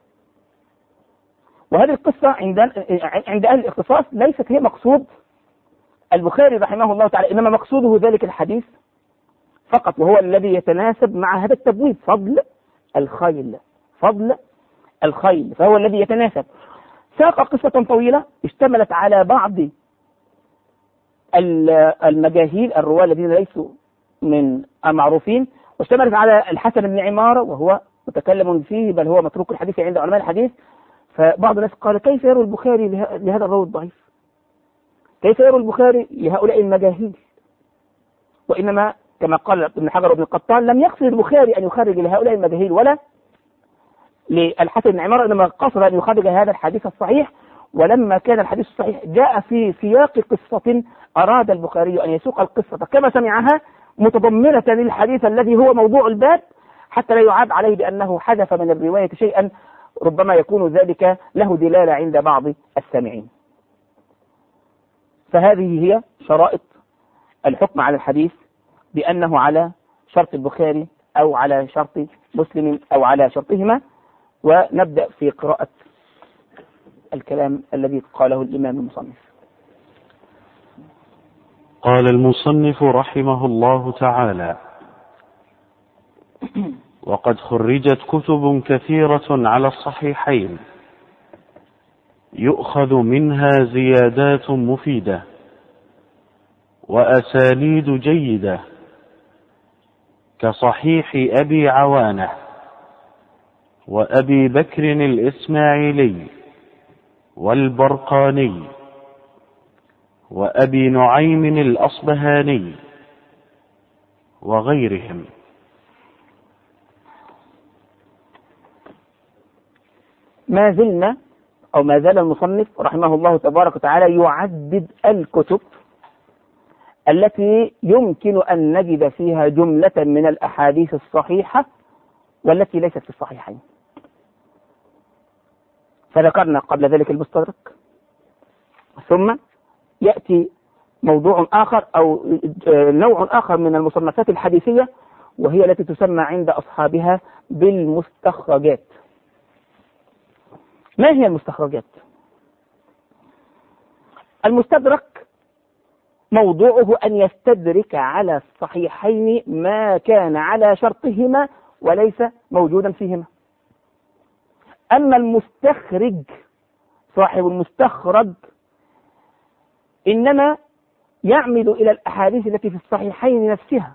وهذه القصة عند عند أهل الاختصاص ليست هي مقصود البخاري رحمه الله تعالى، إنما مقصوده ذلك الحديث فقط وهو الذي يتناسب مع هذا التبويب فضل الخيل فضل الخيل فهو الذي يتناسب. ساق قصة طويلة اشتملت على بعض المجاهيل الرواة الذين ليسوا من المعروفين، واشتملت على الحسن بن عمارة وهو متكلم فيه بل هو متروك الحديث عند علماء الحديث. فبعض الناس قال كيف يروي البخاري لهذا الراوي الضعيف؟ كيف يروي البخاري لهؤلاء المجاهيل؟ وإنما كما قال ابن حجر وابن القطان لم يقصد البخاري أن يخرج لهؤلاء المجاهيل ولا للحسن بن عمارة، إنما قصد أن يخرج هذا الحديث الصحيح. ولما كان الحديث الصحيح جاء في سياق قصة أراد البخاري أن يسوق القصة كما سمعها متضمنة للحديث الذي هو موضوع الباب حتى لا يعاب عليه بأنه حذف من الرواية شيئا ربما يكون ذلك له دلالة عند بعض السامعين. فهذه هي شرائط الحكم على الحديث بأنه على شرط البخاري أو على شرط مسلم أو على شرطهما. ونبدأ في قراءة الكلام الذي قاله الإمام المصنف. قال المصنف رحمه الله تعالى: وقد خرجت كتب كثيرة على الصحيحين يؤخذ منها زيادات مفيدة وأسانيد جيدة، كصحيح أبي عوانة وأبي بكر الإسماعيلي والبرقاني وأبي نعيم الأصبهاني وغيرهم. ما زلنا أو ما زال المصنف رحمه الله تبارك وتعالى يعدد الكتب التي يمكن أن نجد فيها جملة من الأحاديث الصحيحة والتي ليست في الصحيحين. فذكرنا قبل ذلك المستدرك، ثم يأتي موضوع آخر أو نوع آخر من المصنفات الحديثية، وهي التي تسمى عند أصحابها بالمستخرجات. ما هي المستخرجات؟ المستدرك موضوعه أن يستدرك على الصحيحين ما كان على شرطهما وليس موجودا فيهما. أما المستخرج صاحب المستخرج إنما يعمد إلى الأحاديث التي في الصحيحين نفسها،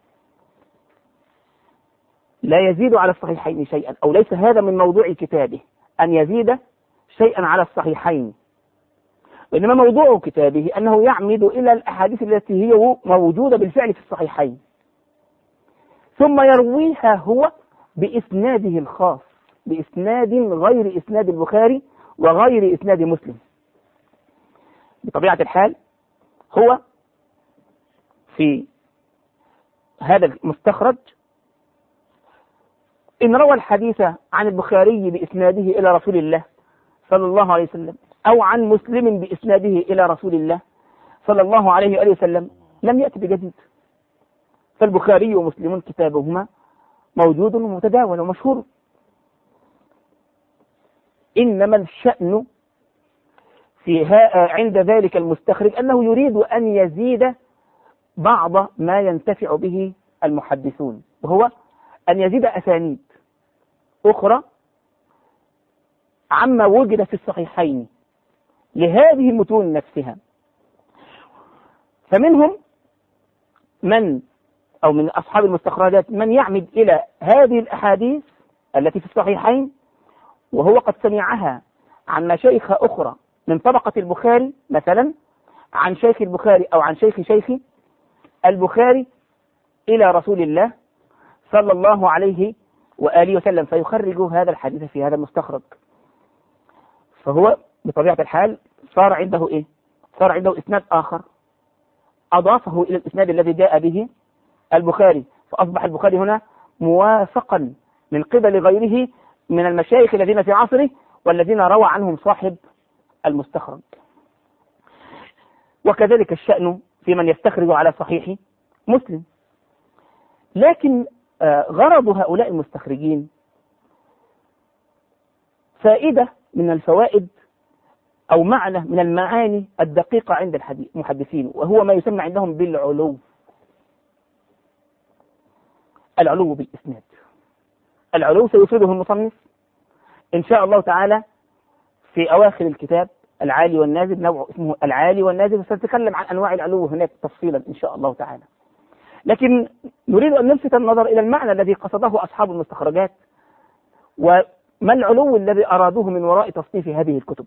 لا يزيد على الصحيحين شيئا، أو ليس هذا من موضوع كتابه أن يزيد شيئا على الصحيحين، وإنما موضوع كتابه أنه يعمد إلى الأحاديث التي هي موجودة بالفعل في الصحيحين، ثم يرويها هو بإسناده الخاص، بإسناد غير إسناد البخاري وغير إسناد مسلم. بطبيعة الحال هو في هذا المستخرج إن روى الحديث عن البخاري بإسناده إلى رسول الله صلى الله عليه وسلم أو عن مسلم بإسناده إلى رسول الله صلى الله عليه وآله وسلم لم يأتي بجديد، فالبخاري ومسلم كتابهما موجود ومتداول ومشهور. إنما الشأن في عند ذلك المستخرج أنه يريد أن يزيد بعض ما ينتفع به المحدثون، وهو أن يزيد أسانيد أخرى عما وجد في الصحيحين لهذه المتون نفسها. فمنهم من أو من أصحاب المستخرجات من يعمد إلى هذه الأحاديث التي في الصحيحين وهو قد سمعها عن مشايخ أخرى من طبقة البخاري، مثلا عن شيخ البخاري أو عن شيخ شيخ البخاري إلى رسول الله صلى الله عليه وآله وسلم، فيخرج هذا الحديث في هذا المستخرج. فهو بطبيعة الحال صار عنده إيه؟ صار عنده إسناد آخر أضافه إلى الإسناد الذي جاء به البخاري، فأصبح البخاري هنا موافقا من قبل غيره من المشايخ الذين في عصره والذين روى عنهم صاحب المستخرج. وكذلك الشأن في من يستخرج على صحيح مسلم. لكن غرض هؤلاء المستخرجين فائدة من الفوائد أو معنى من المعاني الدقيقة عند المحدثين، وهو ما يسمى عندهم بالعلو. العلو بالإسناد. العلو سيفيده المصنف إن شاء الله تعالى في أواخر الكتاب العالي والنازل، نوع اسمه العالي والنازل، سنتكلم عن أنواع العلو هناك تفصيلا إن شاء الله تعالى. لكن نريد أن نلفت النظر إلى المعنى الذي قصده أصحاب المستخرجات، وما العلو الذي أرادوه من وراء تصنيف هذه الكتب.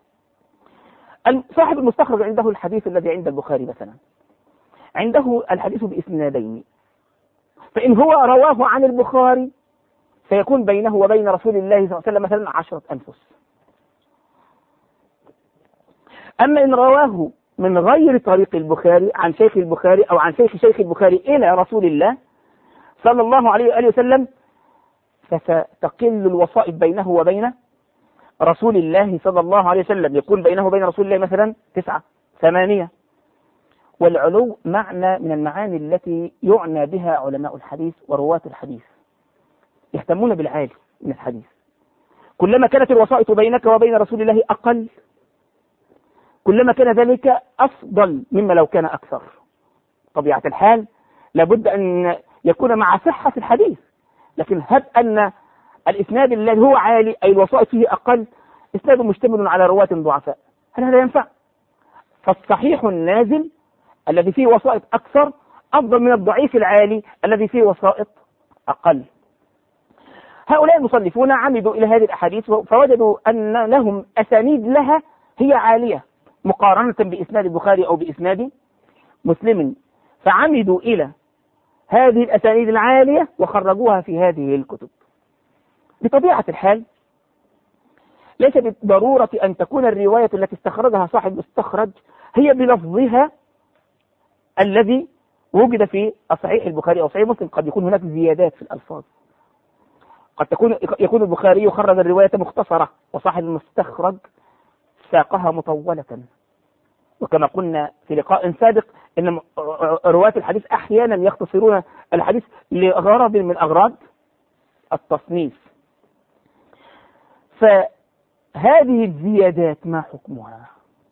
صاحب المستخرج عنده الحديث الذي عند البخاري مثلا، عنده الحديث بإسنادين، فإن هو رواه عن البخاري سيكون بينه وبين رسول الله صلى الله عليه وسلم مثلا عشرة أنفس. أما إن رواه من غير طريق البخاري عن شيخ البخاري أو عن شيخ شيخ البخاري إلى رسول الله صلى الله عليه وآله وسلم فستقل الوسائط بينه وبين رسول الله صلى الله عليه وسلم، يكون بينه وبين رسول الله مثلا تسعة ثمانية. والعلو معنى من المعاني التي يعنى بها علماء الحديث ورواة الحديث، يهتمون بالعالي من الحديث. كلما كانت الوسائط بينك وبين رسول الله أقل كلما كان ذلك أفضل مما لو كان أكثر. طبيعة الحال لابد أن يكون مع صحة الحديث، لكن هب أن الإسناد الذي هو عالي أي الوسائط فيه أقل إسناد مشتمل على رواة ضعفاء، هل هذا ينفع؟ فالصحيح النازل الذي فيه وسائط أكثر أفضل من الضعيف العالي الذي فيه وسائط أقل. هؤلاء المصنفون عمدوا إلى هذه الأحاديث فوجدوا أن لهم أسانيد لها هي عالية مقارنة بإسناد البخاري أو بإسناد مسلم، فعمدوا إلى هذه الأسانيد العالية وخرجوها في هذه الكتب. بطبيعة الحال ليس بالضرورة أن تكون الرواية التي استخرجها صاحب المستخرج هي بلفظها الذي وجد في صحيح البخاري أو صحيح مسلم، قد يكون هناك زيادات في الألفاظ، قد تكون يكون البخاري يخرج الرواية مختصرة وصاحب المستخرج ساقها مطولة. وكما قلنا في لقاء سابق إن رواة الحديث أحيانا يختصرون الحديث لغرض من أغراض التصنيف. فهذه الزيادات ما حكمها؟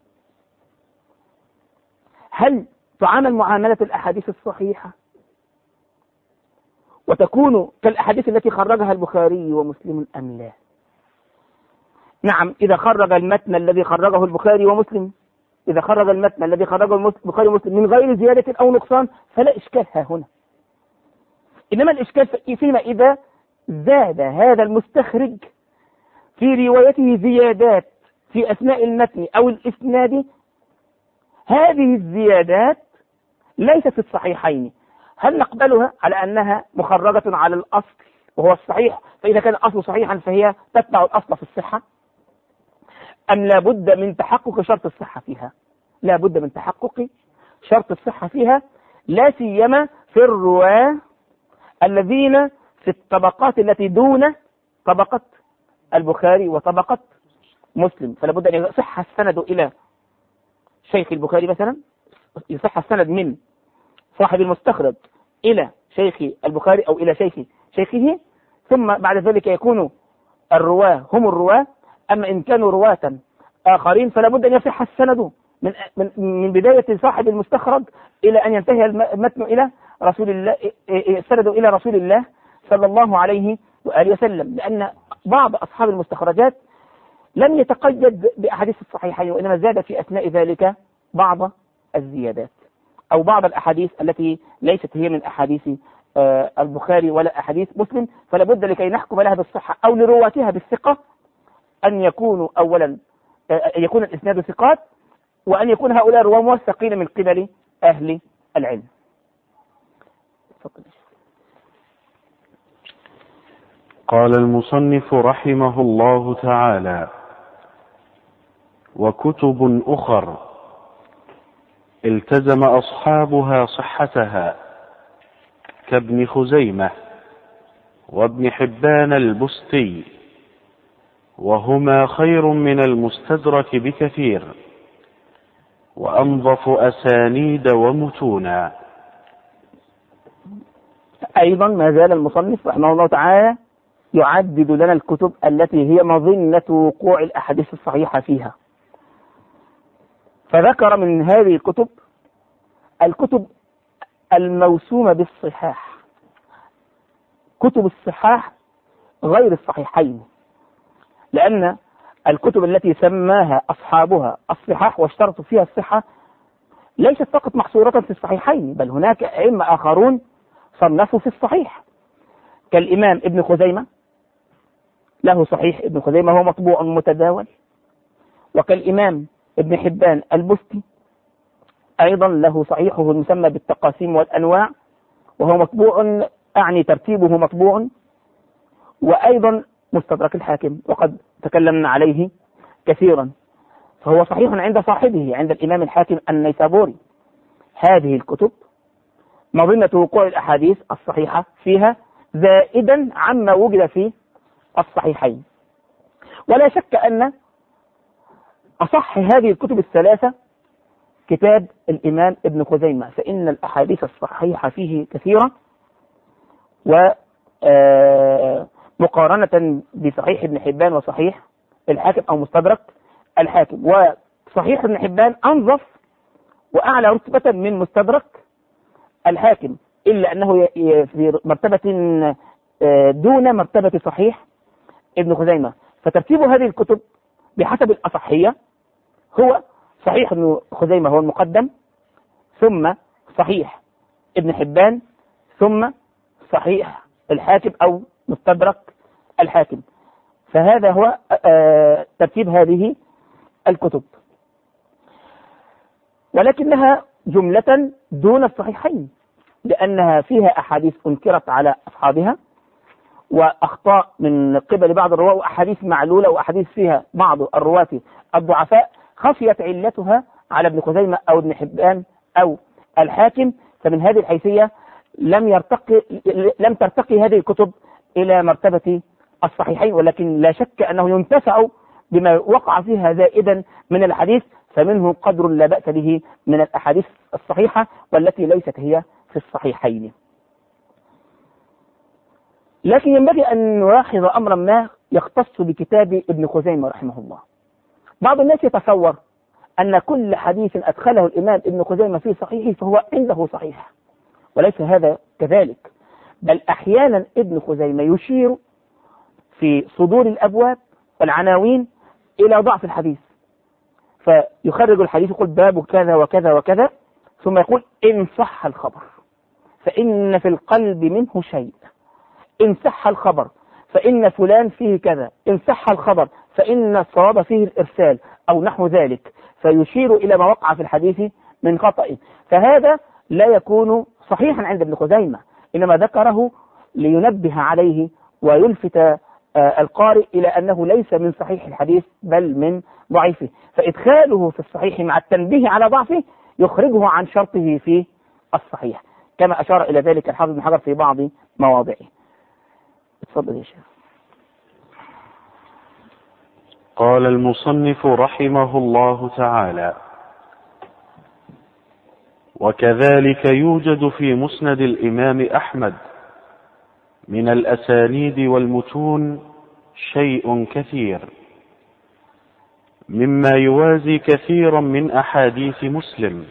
هل تعامل معاملة الأحاديث الصحيحة وتكون كالأحاديث التي خرجها البخاري ومسلم أم لا؟ نعم، إذا خرج المتن الذي خرجه البخاري ومسلم إذا خرج المتن الذي خرجه البخاري ومسلم من غير زيادة أو نقصان فلا إشكال ها هنا. إنما الإشكال فيما إذا زاد هذا المستخرج في روايته زيادات في أثناء المتن أو الإسناد، هذه الزيادات ليست في الصحيحين، هل نقبلها على أنها مخرجة على الأصل وهو الصحيح، فإذا كان الأصل صحيحا فهي تتبع الأصل في الصحة، أم لا بد من تحقق شرط الصحة فيها؟ لا بد من تحقق شرط الصحة فيها، لا سيما في الرواة الذين في الطبقات التي دون طبقة البخاري وطبقة مسلم، فلا بد أن يصح السند إلى شيخ البخاري مثلا، يصح السند من صاحب المستخرج إلى شيخ البخاري أو إلى شيخ شيخه، ثم بعد ذلك يكون الرواة هم الرواة. أما إن كانوا رواة آخرين فلا بد أن يصح السند من من من بداية صاحب المستخرج إلى أن ينتهي المتن إلى رسول الله، السند إلى رسول الله صلى الله عليه وآله وسلم، لأن بعض أصحاب المستخرجات لم يتقيد بأحاديث الصحيحين، وإنما زاد في أثناء ذلك بعض الزيادات أو بعض الأحاديث التي ليست هي من أحاديث البخاري ولا أحاديث مسلم، فلا بد لكي نحكم لها بالصحة أو لرواتها بالثقة أن يكونوا أولا يكون الإسناد ثقات، وأن يكون هؤلاء الرواة موثقين من قبل أهل العلم. قال المصنف رحمه الله تعالى: وكتب أخر التزم أصحابها صحتها كابن خزيمة وابن حبان البستي، وهما خير من المستدرك بكثير وأنظف أسانيد ومتونا. أيضا ما زال المصنف رحمه الله تعالى يعدد لنا الكتب التي هي مظنة وقوع الأحاديث الصحيحة فيها، فذكر من هذه الكتب الكتب الموسومة بالصحاح، كتب الصحاح غير الصحيحين، لأن الكتب التي سماها أصحابها الصحاح واشترطوا فيها الصحة ليست فقط محصورة في الصحيحين، بل هناك أئمة آخرون صنفوا في الصحيح، كالإمام ابن خزيمة له صحيح ابن خزيمة هو مطبوع متداول، وكالإمام ابن حبان البستي أيضا له صحيحه المسمى بالتقاسيم والأنواع وهو مطبوع، أعني ترتيبه مطبوع، وأيضا مستدرك الحاكم وقد تكلمنا عليه كثيرا، فهو صحيح عند صاحبه عند الإمام الحاكم النيسابوري. هذه الكتب مظنة وقوع الأحاديث الصحيحة فيها زائدا عما وجد في الصحيحين. ولا شك أن أصح هذه الكتب الثلاثة كتاب الإمام ابن خزيمة، فإن الأحاديث الصحيحة فيه كثيرة، ومقارنة بصحيح ابن حبان وصحيح الحاكم أو مستدرك الحاكم، وصحيح ابن حبان أنظف وأعلى رتبة من مستدرك الحاكم، إلا أنه في مرتبة دون مرتبة صحيح ابن خزيمة. فترتيب هذه الكتب بحسب الأصحية هو صحيح ابن خزيمة هو المقدم، ثم صحيح ابن حبان، ثم صحيح الحاكم أو مستدرك الحاكم. فهذا هو ترتيب هذه الكتب، ولكنها جملة دون الصحيحين، لأنها فيها أحاديث أنكرت على أصحابها وأخطاء من قبل بعض الرواة، وأحاديث معلولة، وأحاديث فيها بعض الرواة الضعفاء خفيت علتها على ابن خزيمة أو ابن حبان أو الحاكم. فمن هذه الحيثية لم يرتقي لم ترتقي هذه الكتب إلى مرتبة الصحيحين، ولكن لا شك أنه ينتفع بما وقع فيها زائدا من الحديث، فمنه قدر لا بأس به من الأحاديث الصحيحة والتي ليست هي في الصحيحين. لكن ينبغي أن نلاحظ أمرا ما يختص بكتاب ابن خزيمة رحمه الله. بعض الناس يتصور أن كل حديث أدخله الإمام ابن خزيمة في صحيحه فهو عنده صحيح، وليس هذا كذلك، بل أحيانا ابن خزيمة يشير في صدور الأبواب والعناوين إلى ضعف الحديث، فيخرج الحديث يقول باب كذا وكذا وكذا، ثم يقول إن صح الخبر فإن في القلب منه شيء، إن صح الخبر فإن فلان فيه كذا، إن صح الخبر فإن الصواب فيه الإرسال أو نحو ذلك، فيشير إلى ما وقع في الحديث من خطأ. فهذا لا يكون صحيحا عند ابن خزيمة، إنما ذكره لينبه عليه ويلفت القارئ إلى أنه ليس من صحيح الحديث بل من ضعيفه، فإدخاله في الصحيح مع التنبيه على ضعفه يخرجه عن شرطه في الصحيح، كما أشار إلى ذلك الحافظ بن حجر في بعض مواضعه. اتفضل يا شيخ. قال المصنف رحمه الله تعالى: وكذلك يوجد في مسند الإمام أحمد من الأسانيد والمتون شيء كثير مما يوازي كثيرا من أحاديث مسلم،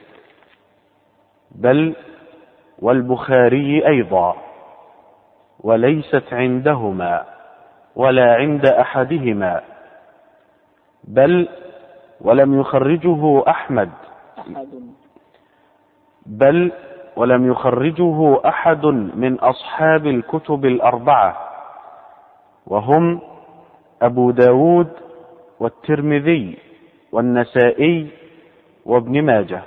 بل والبخاري أيضا، وليست عندهما ولا عند أحدهما، بل ولم يخرجه أحمد بل ولم يخرجه أحد من أصحاب الكتب الأربعة، وهم أبو داود والترمذي والنسائي وابن ماجه.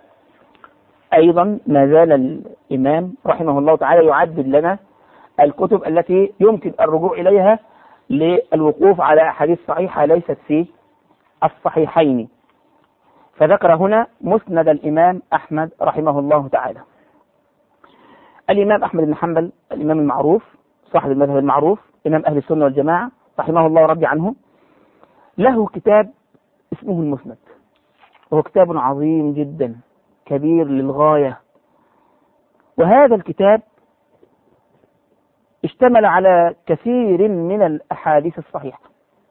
أيضا ما زال الإمام رحمه الله تعالى يعدد لنا الكتب التي يمكن الرجوع إليها للوقوف على أحاديث صحيحة ليست في الصحيحين، فذكر هنا مسند الإمام أحمد رحمه الله تعالى. الإمام أحمد بن حنبل الإمام المعروف صاحب المذهب المعروف إمام أهل السنة والجماعة رحمه الله ورضي عنه، له كتاب اسمه المسند، وهو كتاب عظيم جدا كبير للغاية. وهذا الكتاب اشتمل على كثير من الأحاديث الصحيحة.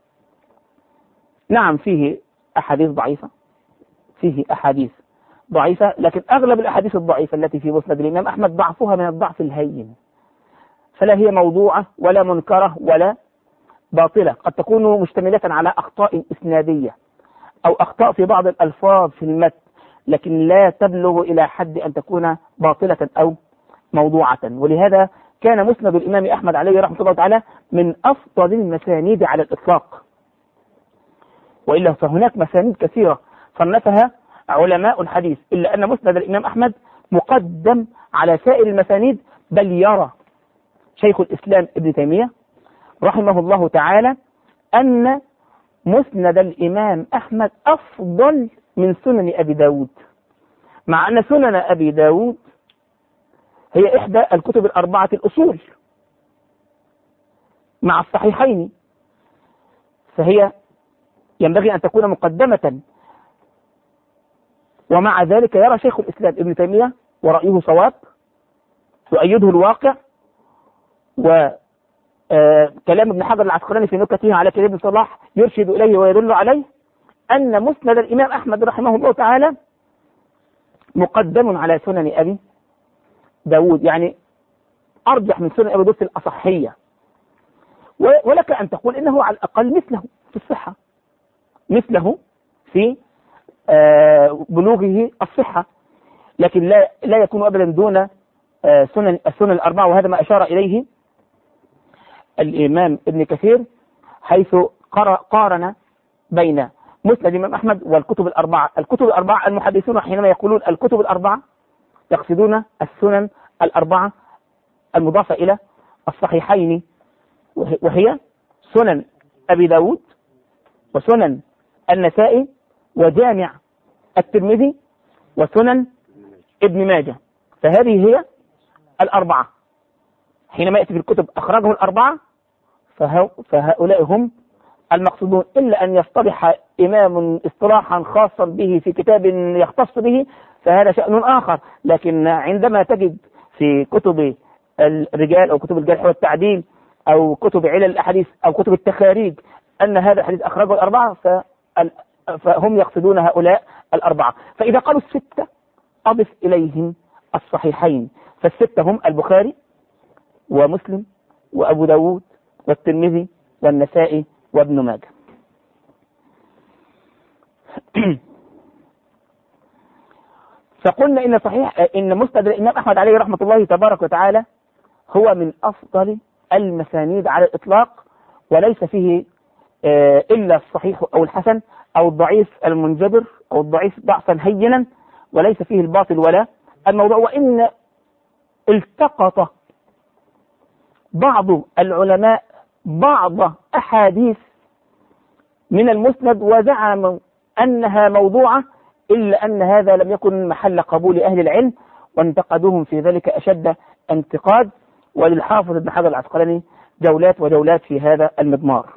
نعم فيه أحاديث ضعيفة، فيه أحاديث ضعيفة، لكن أغلب الأحاديث الضعيفة التي في مسند الإمام أحمد ضعفها من الضعف الهين، فلا هي موضوعة ولا منكرة ولا باطلة، قد تكون مشتملة على أخطاء إسنادية أو أخطاء في بعض الألفاظ في المتن، لكن لا تبلغ إلى حد أن تكون باطلة أو موضوعة. ولهذا كان مسند الإمام أحمد عليه رحمة الله تعالى من أفضل المسانيد على الإطلاق، وإلا فهناك مسانيد كثيرة صنفها علماء الحديث، إلا أن مسند الإمام أحمد مقدم على سائر المسانيد، بل يرى شيخ الإسلام ابن تيمية رحمه الله تعالى أن مسند الإمام أحمد أفضل من سنن أبي داود، مع أن سنن أبي داود هي إحدى الكتب الأربعة الأصول، مع الصحيحين، فهي ينبغي أن تكون مقدمة. ومع ذلك يرى شيخ الإسلام ابن تيمية ورأيه صواب، يؤيده الواقع، وكلام ابن حجر العسقلاني في نكته على كلام ابن صلاح يرشد إليه ويدل عليه أن مسند الإمام أحمد رحمه الله تعالى مقدم على سنن أبي داود، يعني أرجح من سنن أبي داود في الأصحية، ولك أن تقول إنه على الأقل مثله في الصحة، مثله في بلوغه الصحة، لكن لا لا يكون أبدا دون سنن السنن الأربعة. وهذا ما أشار إليه الإمام ابن كثير حيث قارن بين مسند الإمام أحمد والكتب الأربعة. الكتب الأربعة المحدثون حينما يقولون الكتب الأربعة يقصدون السنن الأربعة المضافة إلى الصحيحين، وهي سنن أبي داود وسنن النسائي وجامع الترمذي وسنن ابن ماجه، فهذه هي الأربعة. حينما يأتي في الكتب أخرجه الأربعة فهؤلاء هم المقصودون، إلا أن يصطلح إمام اصطلاحا خاصا به في كتاب يختص به فهذا شأن آخر. لكن عندما تجد في كتب الرجال أو كتب الجرح والتعديل أو كتب علل الأحاديث أو كتب التخاريج أن هذا الحديث أخرجه الأربعة فهم يقصدون هؤلاء الأربعة. فإذا قالوا الستة أضف إليهم الصحيحين، فالستة هم البخاري ومسلم وأبو داود والترمذي والنسائي وابن ماجه. فقلنا إن صحيح إن مسند الإمام أحمد عليه رحمة الله تبارك وتعالى هو من أفضل المسانيد على الإطلاق، وليس فيه إلا الصحيح أو الحسن أو الضعيف المنجبر أو الضعيف ضعفا هينا، وليس فيه الباطل ولا الموضوع. وإن التقط بعض العلماء بعض أحاديث من المسند وزعموا أنها موضوعة، إلا أن هذا لم يكن محل قبول أهل العلم وانتقدوهم في ذلك أشد انتقاد. وللحافظ ابن حجر العسقلاني جولات وجولات في هذا المضمار.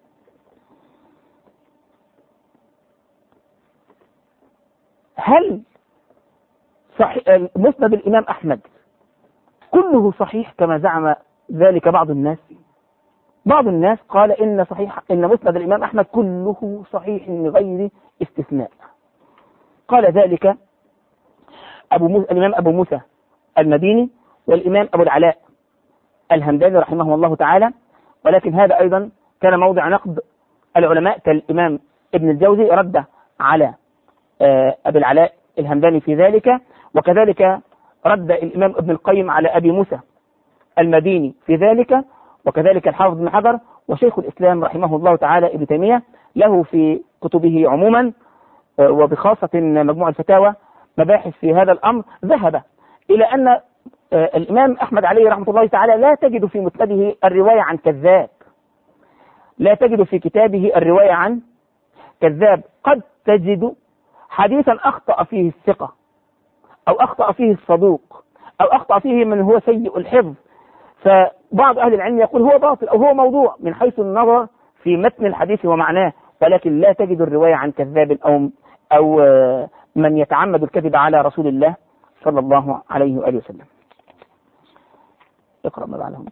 هل صحيح مسند الإمام أحمد كله صحيح كما زعم ذلك بعض الناس؟ بعض الناس قال إن صحيح إن مسند الإمام أحمد كله صحيح من غير استثناء. قال ذلك أبو موسى الإمام أبو موسى المديني والإمام أبو العلاء الهمداني رحمه الله تعالى، ولكن هذا أيضا كان موضع نقد العلماء كالإمام ابن الجوزي رد على أبي العلاء الهمداني في ذلك، وكذلك رد الإمام ابن القيم على أبي موسى المديني في ذلك، وكذلك الحافظ بن حجر وشيخ الإسلام رحمه الله تعالى ابن تيمية له في كتبه عموما وبخاصة مجموع الفتاوى مباحث في هذا الأمر، ذهب إلى أن الإمام أحمد عليه رحمة الله تعالى لا تجد في مسنده الرواية عن كذاب، لا تجد في كتابه الرواية عن كذاب. قد تجد حديثا أخطأ فيه الثقة أو أخطأ فيه الصدوق أو أخطأ فيه من هو سيء الحفظ، فبعض أهل العلم يقول هو باطل أو هو موضوع من حيث النظر في متن الحديث ومعناه، ولكن لا تجد الرواية عن كذاب أو أو من يتعمد الكذب على رسول الله صلى الله عليه وآله وسلم. اقرأ ما بعدهم.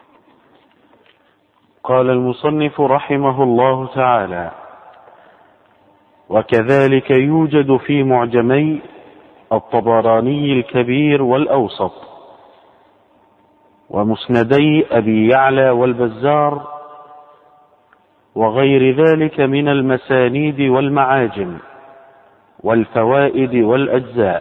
قال المصنف رحمه الله تعالى: وكذلك يوجد في معجمي الطبراني الكبير والأوسط ومسندي أبي يعلى والبزار وغير ذلك من المسانيد والمعاجم والفوائد والأجزاء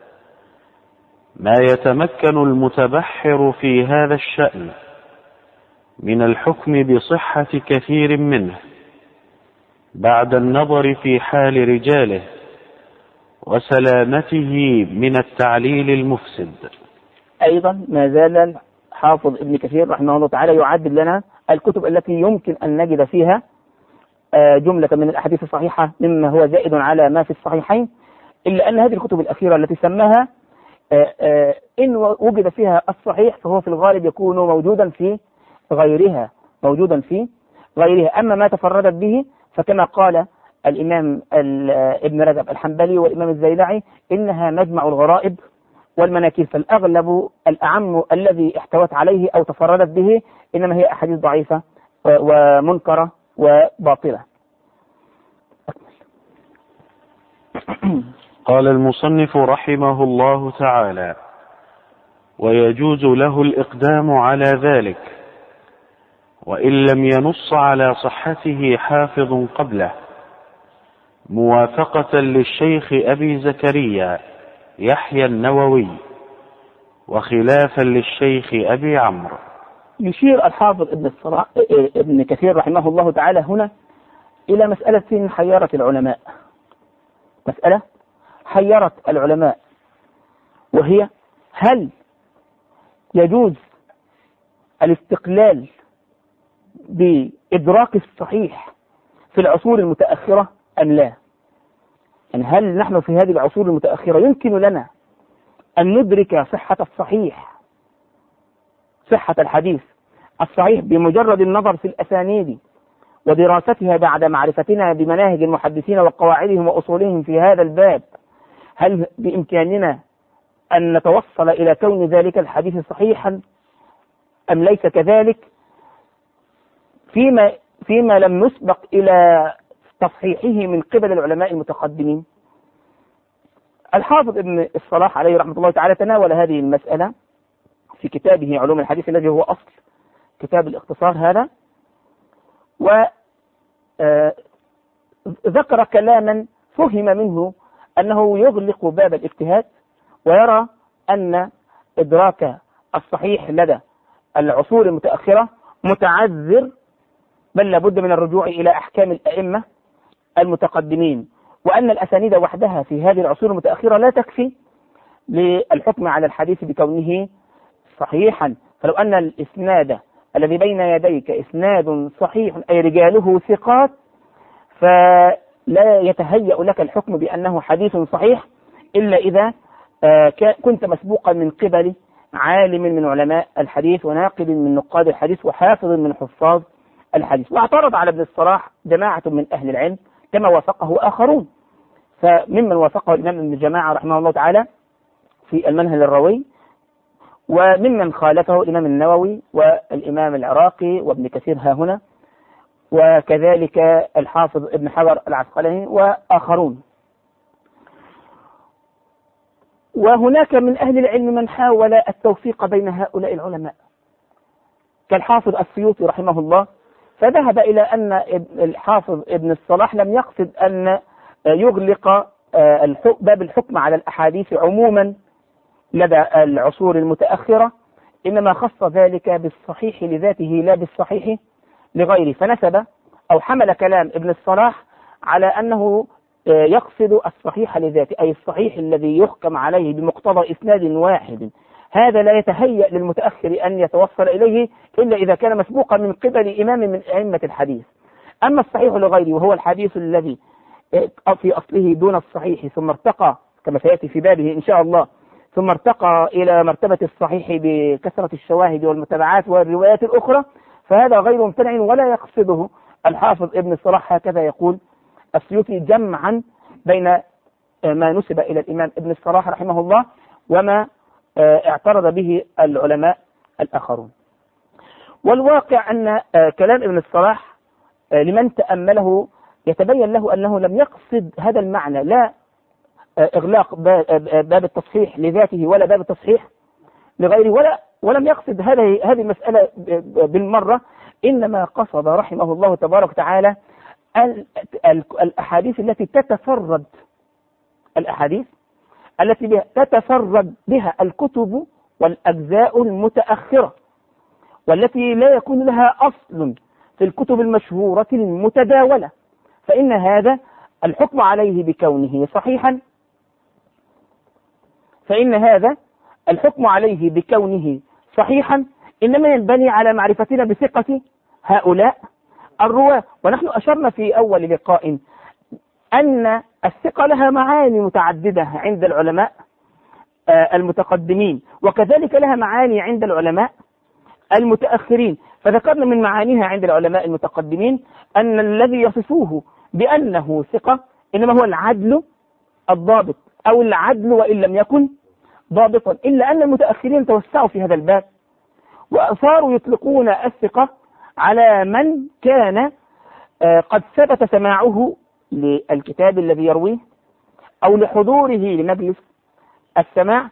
ما يتمكن المتبحر في هذا الشأن من الحكم بصحة كثير منه بعد النظر في حال رجاله وسلامته من التعليل المفسد. أيضا ما زال حافظ ابن كثير رحمه الله تعالى يعدد لنا الكتب التي يمكن أن نجد فيها جملة من الأحاديث الصحيحة مما هو زائد على ما في الصحيحين، إلا أن هذه الكتب الأخيرة التي سماها إن وجد فيها الصحيح فهو في الغالب يكون موجودا في غيرها، موجودا في غيرها. أما ما تفردت به فكما قال الإمام ابن رجب الحنبلي والإمام الزيلعي إنها مجمع الغرائب والمناكير، فالأغلب الأعم الذي احتوت عليه أو تفردت به إنما هي أحاديث ضعيفة ومنكرة وباطلة. قال المصنف رحمه الله تعالى: ويجوز له الإقدام على ذلك وإن لم ينص على صحته حافظ قبله، موافقة للشيخ أبي زكريا يحيى النووي وخلافا للشيخ أبي عمرو. يشير الحافظ ابن الصلاح ابن كثير رحمه الله تعالى هنا إلى مسألة حيرت العلماء، مسألة حيرت العلماء، وهي هل يجوز الاستقلال بإدراك الصحيح في العصور المتأخرة أم لا؟ يعني هل نحن في هذه العصور المتأخرة يمكن لنا أن ندرك صحة الصحيح، صحة الحديث الصحيح بمجرد النظر في الأسانيد ودراستها بعد معرفتنا بمناهج المحدثين وقواعدهم وأصولهم في هذا الباب؟ هل بإمكاننا أن نتوصل إلى كون ذلك الحديث صحيحا أم ليس كذلك، فيما فيما لم نسبق إلى تصحيحه من قبل العلماء المتقدمين؟ الحافظ ابن الصلاح عليه رحمة الله تعالى تناول هذه المسألة في كتابه علوم الحديث الذي هو أصل كتاب الاختصار هذا، وذكر كلاما فهم منه أنه يغلق باب الاجتهاد، ويرى أن إدراك الصحيح لدى العصور المتأخرة متعذر، بل لابد من الرجوع إلى أحكام الأئمة المتقدمين، وأن الأسانيد وحدها في هذه العصور المتأخرة لا تكفي للحكم على الحديث بكونه صحيحا. فلو أن الإسناد الذي بين يديك إسناد صحيح أي رجاله ثقات، فلا يتهيأ لك الحكم بأنه حديث صحيح إلا إذا كنت مسبوقا من قبل عالم من علماء الحديث وناقد من نقاد الحديث وحافظ من حفاظ الحديث. واعترض على ابن الصلاح جماعة من أهل العلم كما وافقه آخرون، فممن وافقه الإمام ابن جماعة رحمه الله تعالى في المنهل الروي، وممن خالفه الإمام النووي والإمام العراقي وابن كثير ها هنا، وكذلك الحافظ ابن حجر العسقلاني وآخرون. وهناك من أهل العلم من حاول التوفيق بين هؤلاء العلماء كالحافظ السيوطي رحمه الله، فذهب إلى أن الحافظ ابن الصلاح لم يقصد أن يغلق باب الحكم على الأحاديث عموما لدى العصور المتأخرة، إنما خص ذلك بالصحيح لذاته لا بالصحيح لغيره، فنسب أو حمل كلام ابن الصلاح على أنه يقصد الصحيح لذاته، أي الصحيح الذي يحكم عليه بمقتضى إسناد واحد. هذا لا يتهيأ للمتأخر أن يتوصل إليه إلا إذا كان مسبوقا من قبل إمام من أئمة الحديث. أما الصحيح لغيره وهو الحديث الذي في أصله دون الصحيح ثم ارتقى كما سيأتي في بابه إن شاء الله، ثم ارتقى إلى مرتبة الصحيح بكثرة الشواهد والمتابعات والروايات الأخرى، فهذا غير ممتنع ولا يقصده الحافظ ابن الصلاح. هكذا يقول السيوطي جمعا بين ما نسب إلى الإمام ابن الصلاح رحمه الله وما اعترض به العلماء الآخرون. والواقع أن كلام ابن الصلاح لمن تأمله يتبين له أنه لم يقصد هذا المعنى، لا إغلاق باب التصحيح لذاته ولا باب التصحيح لغيره، ولا ولم يقصد هذه هذه المسألة بالمرة، إنما قصد رحمه الله تبارك وتعالى الأحاديث التي تتفرد الأحاديث التي تتفرد بها الكتب والأجزاء المتأخرة، والتي لا يكون لها أصل في الكتب المشهورة المتداولة، فإن هذا الحكم عليه بكونه صحيحا فإن هذا الحكم عليه بكونه صحيحا إنما ينبني على معرفتنا بثقة هؤلاء الرواة. ونحن أشرنا في أول لقاء أن الثقة لها معاني متعددة عند العلماء المتقدمين، وكذلك لها معاني عند العلماء المتأخرين، فذكرنا من معانيها عند العلماء المتقدمين أن الذي يصفوه بأنه ثقة إنما هو العدل الضابط أو العدل وإن لم يكن ضابطا، إلا أن المتأخرين توسعوا في هذا الباب وصاروا يطلقون الثقة على من كان قد ثبت سماعه للكتاب الذي يرويه أو لحضوره لمجلس السماع،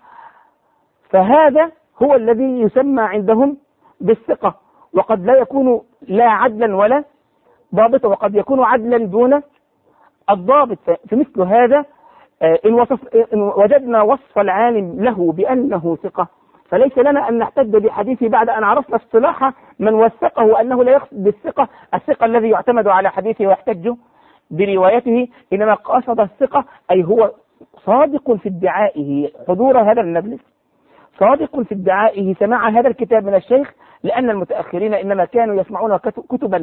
فهذا هو الذي يسمى عندهم بالثقة، وقد لا يكون لا عدلا ولا ضابطا، وقد يكون عدلا دون الضابط. في مثل هذا إن, وصف إن وجدنا وصف العالم له بأنه ثقة فليس لنا أن نحتج بحديثه بعد أن عرفنا اصطلاح من وثقه أنه لا يقصد بالثقة الثقة الذي يعتمد على حديثه ويحتج بروايته، إنما قصد الثقة أي هو صادق في ادعائه حضور هذا المجلس، صادق في ادعائه سماع هذا الكتاب من الشيخ، لأن المتأخرين إنما كانوا يسمعون كتبا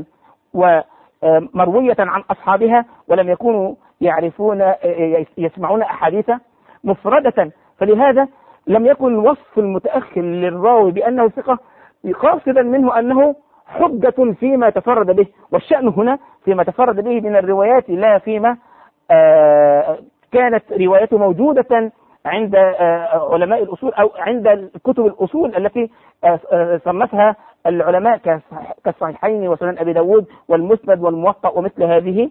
ومروية عن أصحابها ولم يكونوا يعرفون يسمعون أحاديث مفردة، فلهذا لم يكن وصف المتأخر للراوي بأنه ثقة قاصدا منه أنه حجة فيما تفرد به، والشأن هنا فيما تفرد به من الروايات لا فيما آه كانت روايته موجودة عند آه علماء الأصول أو عند كتب الأصول التي آه صنفها العلماء كالصحيحين وسنن أبي داود والمسند والموطأ ومثل هذه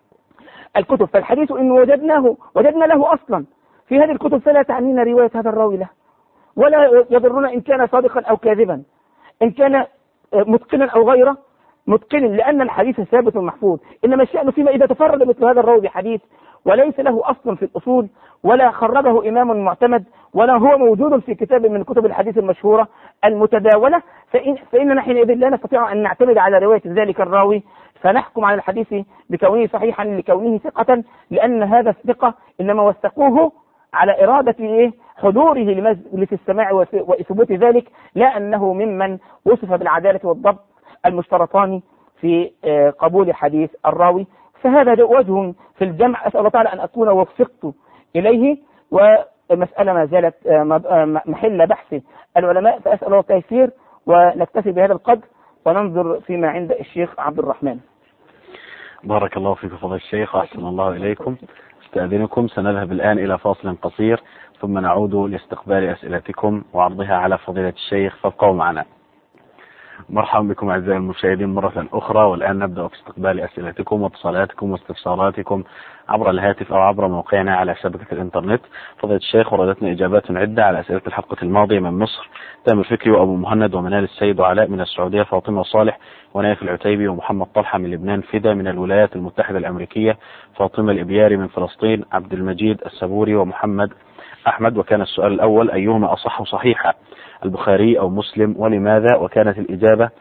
الكتب. فالحديث إن وجدناه وجدنا له أصلا في هذه الكتب فلا تعنينا رواية هذا الراوي له، ولا يضرنا إن كان صادقا أو كاذبا، إن كان متقنا أو غير متقن، لأن الحديث ثابت محفوظ. إنما الشأن فيما إذا تفرد مثل هذا الراوي بحديث وليس له أصل في الأصول ولا خرجه إمام معتمد ولا هو موجود في كتاب من كتب الحديث المشهورة المتداولة، فإن فإننا حينئذ لا نستطيع أن نعتمد على رواية ذلك الراوي فنحكم على الحديث بكونه صحيحا لكونه ثقة، لأن هذا الثقة إنما وثقوه على إرادة إيه؟ حضوره لمجلس السماع وإثبات ذلك، لا أنه ممن وصف بالعدالة والضبط المشترطان في قبول حديث الراوي. فهذا وجه في الجمع، أسأل الله تعالى أن أكون وفقت إليه، والمسألة ما زالت محل بحث العلماء، فأسأل الله التيسير ونكتفي بهذا القدر وننظر فيما عند الشيخ عبد الرحمن. بارك الله فيكم فضيلة الشيخ وأحسن الله إليكم. استأذنكم سنذهب الآن إلى فاصل قصير ثم نعود لاستقبال أسئلتكم وعرضها على فضيلة الشيخ، فابقوا معنا. مرحبا بكم أعزائي المشاهدين مرة أخرى، والآن نبدأ في استقبال أسئلتكم واتصالاتكم واستفساراتكم عبر الهاتف أو عبر موقعنا على شبكة الإنترنت. فضيلة الشيخ وردتنا إجابات عدة على أسئلة الحلقة الماضية من مصر: تامر فكري وأبو مهند ومنال السيد وعلاء من السعودية، فاطمة صالح ونايف العتيبي ومحمد طلحة من لبنان، فدا من الولايات المتحدة الأمريكية، فاطمة الإبياري من فلسطين، عبد المجيد السبوري ومحمد أحمد. وكان السؤال الأول: أيهما أصح صحيحة، البخاري أو مسلم، ولماذا؟ وكانت الإجابة: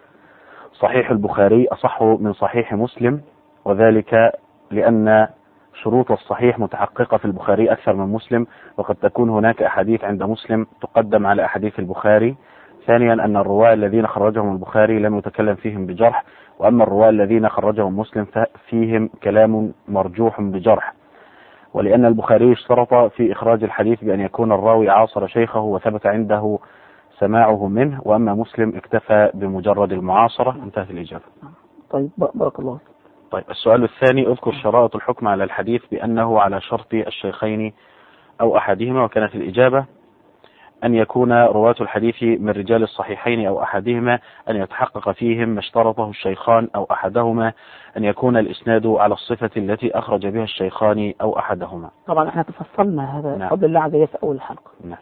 صحيح البخاري أصح من صحيح مسلم، وذلك لأن شروط الصحيح متحققة في البخاري أكثر من مسلم، وقد تكون هناك أحاديث عند مسلم تقدم على أحاديث البخاري. ثانيا أن الرواة الذين خرجهم البخاري لم يتكلم فيهم بجرح، وأما الرواة الذين خرجهم مسلم ففيهم كلام مرجوح بجرح. ولأن البخاري اشترط في إخراج الحديث بأن يكون الراوي عاصر شيخه وثبت عنده سماعه منه، وأما مسلم اكتفى بمجرد المعاصرة. انتهت الإجابة. طيب بارك الله. طيب السؤال الثاني: اذكر شرائط الحكم على الحديث بأنه على شرط الشيخين أو أحدهما. وكانت الإجابة: أن يكون رواة الحديث من رجال الصحيحين أو أحدهما، أن يتحقق فيهم ما اشترطه الشيخان أو أحدهما، أن يكون الإسناد على الصفة التي أخرج بها الشيخان أو أحدهما. طبعا احنا تفصلنا هذا نعم. بفضل الله عز وجل في أول الحلقة. نعم.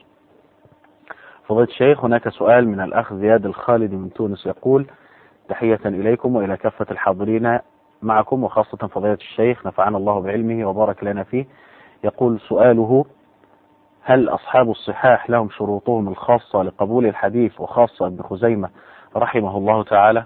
فضيلة الشيخ، هناك سؤال من الأخ زياد الخالد من تونس يقول: تحية إليكم وإلى كافة الحاضرين معكم وخاصة فضيلة الشيخ، نفعنا الله بعلمه وبارك لنا فيه. يقول سؤاله: هل أصحاب الصحاح لهم شروطهم الخاصة لقبول الحديث وخاصة ابن خزيمة رحمه الله تعالى؟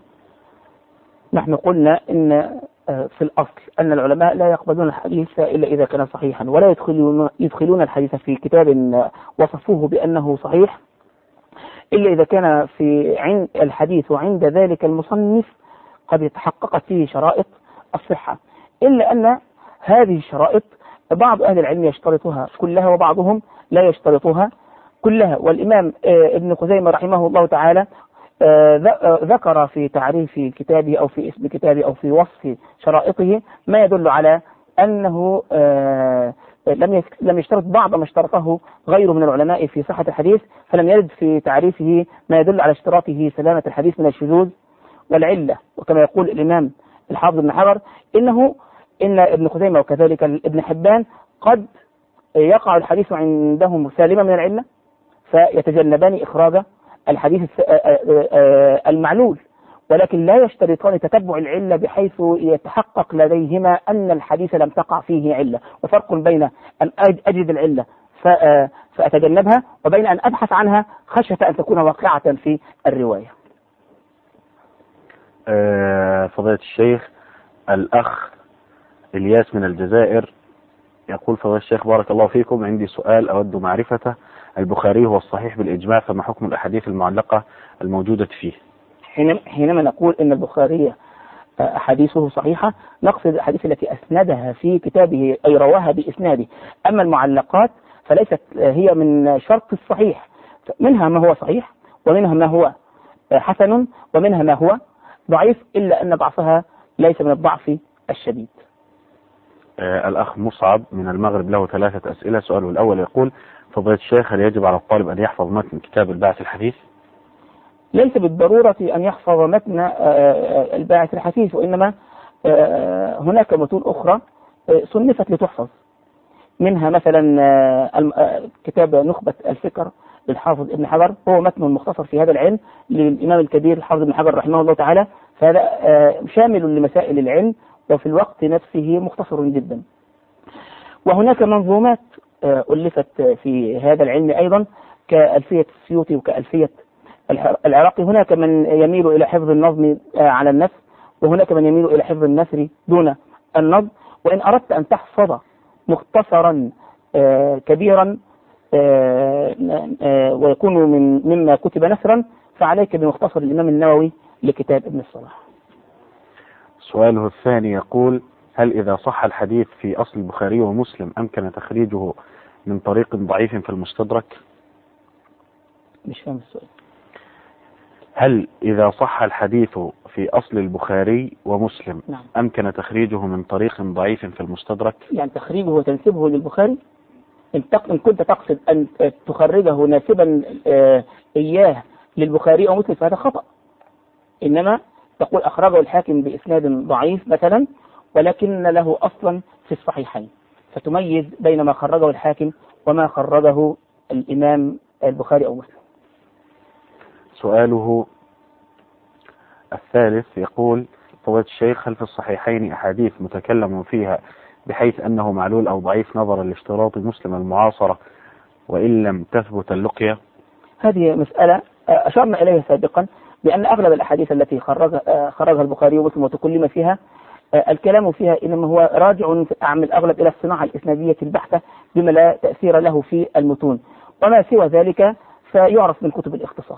نحن قلنا إن في الأصل أن العلماء لا يقبلون الحديث إلا إذا كان صحيحا، ولا يدخلون, يدخلون الحديث في كتاب وصفوه بأنه صحيح إلا إذا كان في عند الحديث وعند ذلك المصنف قد تحققت فيه شرائط الصحة، إلا أن هذه الشرائط بعض أهل العلم يشترطها كلها وبعضهم لا يشترطها كلها. والإمام ابن خزيمة رحمه الله تعالى ذكر في تعريف كتابه أو في اسم كتابه أو في وصف شرائطه ما يدل على أنه لم لم يشترط بعض ما اشترطه غيره من العلماء في صحة الحديث، فلم يرد في تعريفه ما يدل على اشتراطه سلامة الحديث من الشذوذ والعلة. وكما يقول الإمام الحافظ ابن حجر إنه إن ابن خزيمة وكذلك ابن حبان قد يقع الحديث عندهم سالما من العلة فيتجنبان إخراج الحديث المعلول، ولكن لا يشترطان تتبع العلة بحيث يتحقق لديهما أن الحديث لم تقع فيه علة. وفرق بين أن أجد العلة فأتجنبها وبين أن أبحث عنها خشية أن تكون واقعة في الرواية. أه فضيلة الشيخ، الأخ إلياس من الجزائر يقول: فضيلة الشيخ بارك الله فيكم، عندي سؤال أود معرفته. البخاري هو الصحيح بالإجماع، فما حكم الأحاديث المعلقة الموجودة فيه؟ حينما نقول إن البخاري أحاديثه صحيحة نقصد الأحاديث التي أسندها في كتابه أي رواها بإسناده. أما المعلقات فليست هي من شرط الصحيح، منها ما هو صحيح ومنها ما هو حسن ومنها ما هو ضعيف، إلا أن ضعفها ليس من الضعف الشديد. آه الأخ مصعب من المغرب له ثلاثة أسئلة. سؤاله الأول يقول: فضيلة الشيخ، هل يجب على الطالب أن يحفظ متن كتاب الباعث الحديث؟ ليس بالضرورة أن يحفظ متن الباعث الحديث، وإنما هناك متون أخرى صنفت لتحفظ، منها مثلا كتاب نخبة الفكر للحافظ ابن حجر، هو متن مختصر في هذا العلم للإمام الكبير الحافظ ابن حجر رحمه الله تعالى، فهذا شامل لمسائل العلم وفي الوقت نفسه مختصر جدا. وهناك منظومات ألفت في هذا العلم أيضا كألفية السيوطي وكألفية العراقي. هناك من يميل إلى حفظ النظم على النثر، وهناك من يميل إلى حفظ النثر دون النظم. وإن أردت أن تحفظ مختصرا كبيرا ويكون من مما كتب نثرا فعليك بمختصر الإمام النووي لكتاب ابن الصلاح. سؤاله الثاني يقول: هل إذا صح الحديث في أصل البخاري ومسلم أمكن تخريجه من طريق ضعيف في المستدرك؟ مش فاهم السؤال. هل إذا صح الحديث في أصل البخاري ومسلم نعم. أمكن تخريجه من طريق ضعيف في المستدرك؟ يعني تخريجه وتنسبه للبخاري؟ إن كنت تقصد أن تخرجه ناسبا إياه للبخاري أو مسلم فهذا خطأ، إنما تقول أخرجه الحاكم بإسناد ضعيف مثلا ولكن له أصلا في الصحيحين، فتميز بين ما خرجه الحاكم وما خرجه الإمام البخاري أو مسلم. سؤاله الثالث يقول: فضيلة الشيخ، هل في الصحيحين أحاديث متكلم فيها بحيث أنه معلول أو ضعيف نظرا لاشتراط مسلم المعاصرة وإن لم تثبت اللقية؟ هذه مسألة أشرنا إليها سابقا بأن أغلب الأحاديث التي خرجها خرجها البخاري ومسلم وتكلم فيها الكلام فيها إنما هو راجع عن الأغلب إلى الصناعة الإسنادية البحتة بما لا تأثير له في المتون، وما سوى ذلك فيعرف من كتب الاختصاص.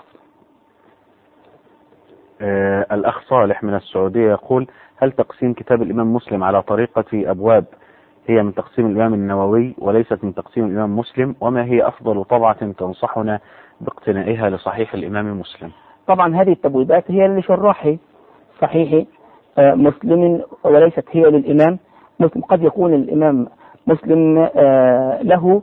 آه الأخ صالح من السعودية يقول: هل تقسيم كتاب الإمام مسلم على طريقة أبواب هي من تقسيم الإمام النووي وليست من تقسيم الإمام مسلم؟ وما هي أفضل طبعة تنصحنا باقتنائها لصحيح الإمام مسلم؟ طبعا هذه التبويبات هي لشراح صحيح مسلم وليست هي للإمام مسلم. قد يكون الإمام مسلم له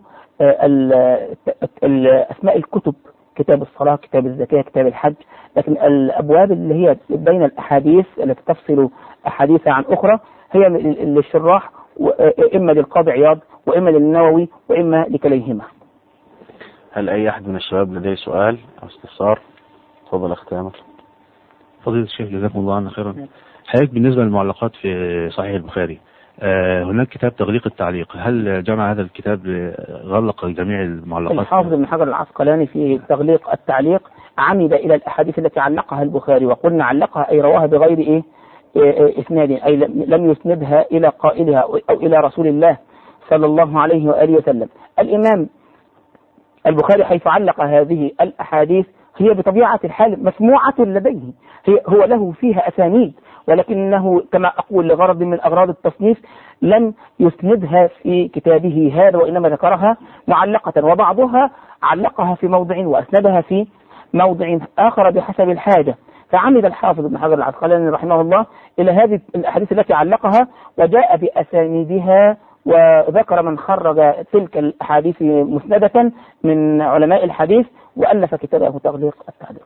أسماء الكتب، كتاب الصلاة، كتاب الزكاة، كتاب الحج، لكن الأبواب اللي هي بين الأحاديث التي تفصل أحاديث عن أخرى هي للشراح، إما للقاضي عياض وإما للنووي وإما لكليهما. هل أي أحد من الشباب لديه سؤال أو استفسار؟ تفضل أخ تامر. فضيلة الشيخ جزاكم الله عنا خيرا. حضرتك بالنسبة للمعلقات في صحيح البخاري آه هناك كتاب تغليق التعليق، هل جمع هذا الكتاب غلق جميع المعلقات؟ الحافظ ابن حجر العسقلاني في تغليق التعليق عمد إلى الأحاديث التي علقها البخاري، وقلنا علقها أي رواها بغير إيه إسناد، أي لم يسندها إلى قائلها أو إلى رسول الله صلى الله عليه وآله وسلم. الإمام البخاري حيث علق هذه الأحاديث هي بطبيعة الحال مسموعة لديه، هي هو له فيها أسانيد، ولكنه كما أقول لغرض من أغراض التصنيف لم يسندها في كتابه هذا، وإنما ذكرها معلقة، وبعضها علقها في موضع وأسندها في موضع آخر بحسب الحاجة. فعمد الحافظ ابن حجر العسقلاني رحمه الله إلى هذه الأحاديث التي علقها وجاء بأسانيدها، وذكر من خرج تلك الأحاديث مسندة من علماء الحديث، وألف كتابه تغليق التعليق.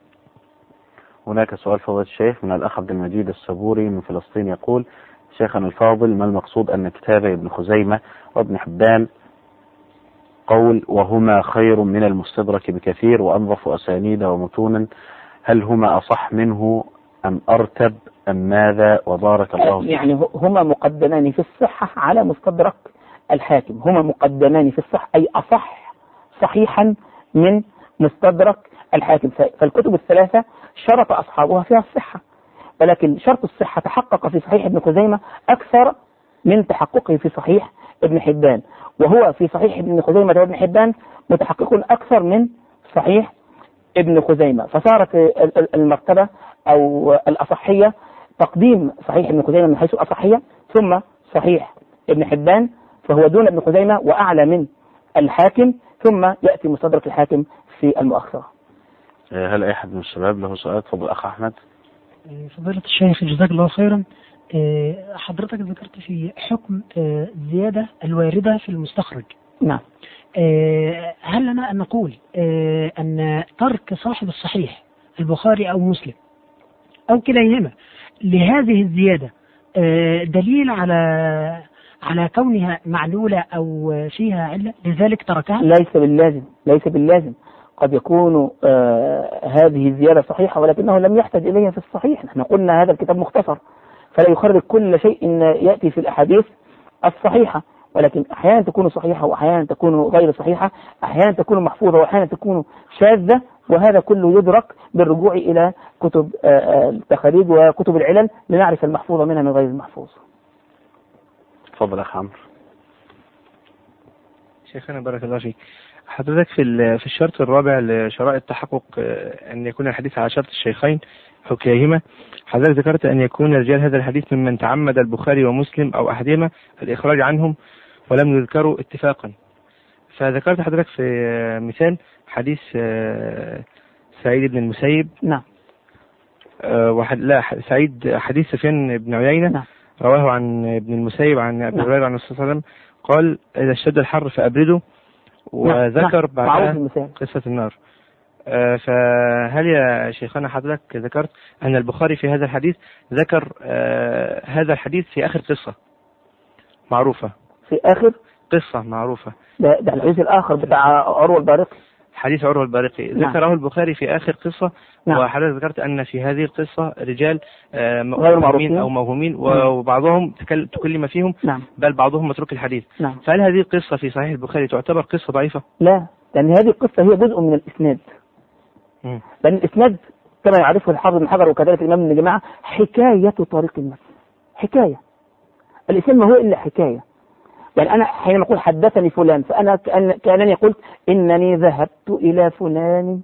هناك سؤال فضيلة الشيخ من الأخ عبد المجيد السبوري من فلسطين يقول: شيخنا الفاضل، ما المقصود أن كتاب ابن خزيمة وابن حبان قول وهما خير من المستدرك بكثير وأنظف أسانيد ومتونا، هل هما أصح منه أم أرتب أم ماذا؟ وبارك الله فيك. يعني هما مقدمان في الصحة على مستدرك الحاكم، هما مقدمان في الصحة أي أصح صحيحا من مستدرك الحاكم. فالكتب الثلاثة شرط أصحابها فيها الصحة، ولكن شرط الصحة تحقق في صحيح ابن خزيمة أكثر من تحققه في صحيح ابن حبان، وهو في صحيح ابن خزيمة وابن حبان متحقق أكثر من صحيح ابن خزيمة، فصارت المرتبة أو الأصحية تقديم صحيح ابن خزيمة من حيث الأصحية، ثم صحيح ابن حبان فهو دون ابن خزيمة وأعلى من الحاكم، ثم يأتي مستدرك الحاكم في المؤخرة. هل أي أحد من الشباب له سؤال؟ تفضل أخ أحمد. فضيلة الشيخ جزاك الله خيرا، حضرتك ذكرت في حكم الزيادة الواردة في المستخرج. نعم. هل لنا أن نقول أن ترك صاحب الصحيح البخاري أو مسلم أو كليهما لهذه الزيادة دليل على على كونها معلولة أو فيها علة لذلك تركها؟ ليس باللازم، ليس باللازم. قد يكون آه هذه الزيادة صحيحة ولكنه لم يحتج إليها في الصحيح. نحن قلنا هذا الكتاب مختصر فلا يخرج كل شيء يأتي في الأحاديث الصحيحة، ولكن أحيانا تكون صحيحة وأحيانا تكون غير صحيحة، أحيانا تكون محفوظة وأحيانا تكون شاذة، وهذا كله يدرك بالرجوع إلى كتب آه التخاريج وكتب العلل لنعرف المحفوظة منها من غير المحفوظ. تفضل أخ عمرو. شيخنا بارك الله فيك، حضرتك في في الشرط الرابع لشرائط التحقق أن يكون الحديث على شرط الشيخين حكيهما، حضرتك ذكرت أن يكون رجال هذا الحديث ممن تعمد البخاري ومسلم أو أحدهما الإخراج عنهم ولم يذكروا اتفاقا، فذكرت حضرتك في مثال حديث سعيد بن المسيب. نعم. واحد لا سعيد حديث سفيان بن عيينة. نعم. رواه عن ابن المسيب عن أبي هريرة عن الرسول صلى الله عليه وسلم قال: إذا اشتد الحر فأبردوا، وذكر بعدها قصة النار. آه فهل يا شيخنا حضرتك ذكرت أن البخاري في هذا الحديث ذكر آه هذا الحديث في آخر قصة معروفة؟ في آخر قصة معروفة. ده, ده الحديث الآخر بتاع عروة البارقي. حديث عروة البارقي. نعم. ذكره البخاري في آخر قصة. نعم. وحضرتك ذكرت أن في هذه القصة رجال آه غير معروفين أو موهومين وبعضهم تكلم فيهم. نعم. بل بعضهم متروك الحديث. نعم. فهل هذه القصة في صحيح البخاري تعتبر قصة ضعيفة؟ لا، لأن هذه القصة هي جزء من الإسناد. م. لأن الإسناد كما يعرفه الحافظ بن حجر وكذلك الإمام ابن جماعة حكاية طريق المتن، حكاية. الإسناد ما هو إلا حكاية. يعني أنا حينما أقول حدثني فلان فأنا كأنني قلت إنني ذهبت إلى فلان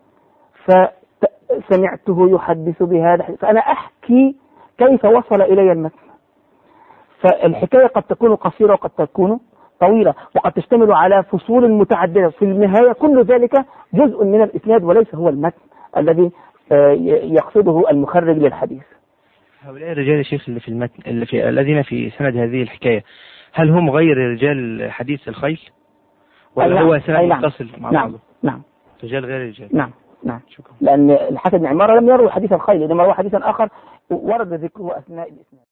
فسمعته يحدث بهذا، فأنا أحكي كيف وصل إلي المتن. فالحكاية قد تكون قصيرة وقد تكون طويلة وقد تشتمل على فصول متعددة، في النهاية كل ذلك جزء من الإسناد وليس هو المتن الذي يقصده المخرج للحديث. هؤلاء الرجال يا شيخ اللي في المتن اللي في الذين في سند هذه الحكاية هل هم غير رجال حديث الخيل ولا نعم. هو سند نعم. متصل مع نعم. بعضه؟ نعم. رجال غير رجال. نعم. نعم. شكرا. لأن الحسن بن عمارة لم يروي حديث الخيل، إنما روى حديثا آخر ورد ذكره أثناء الإسناد.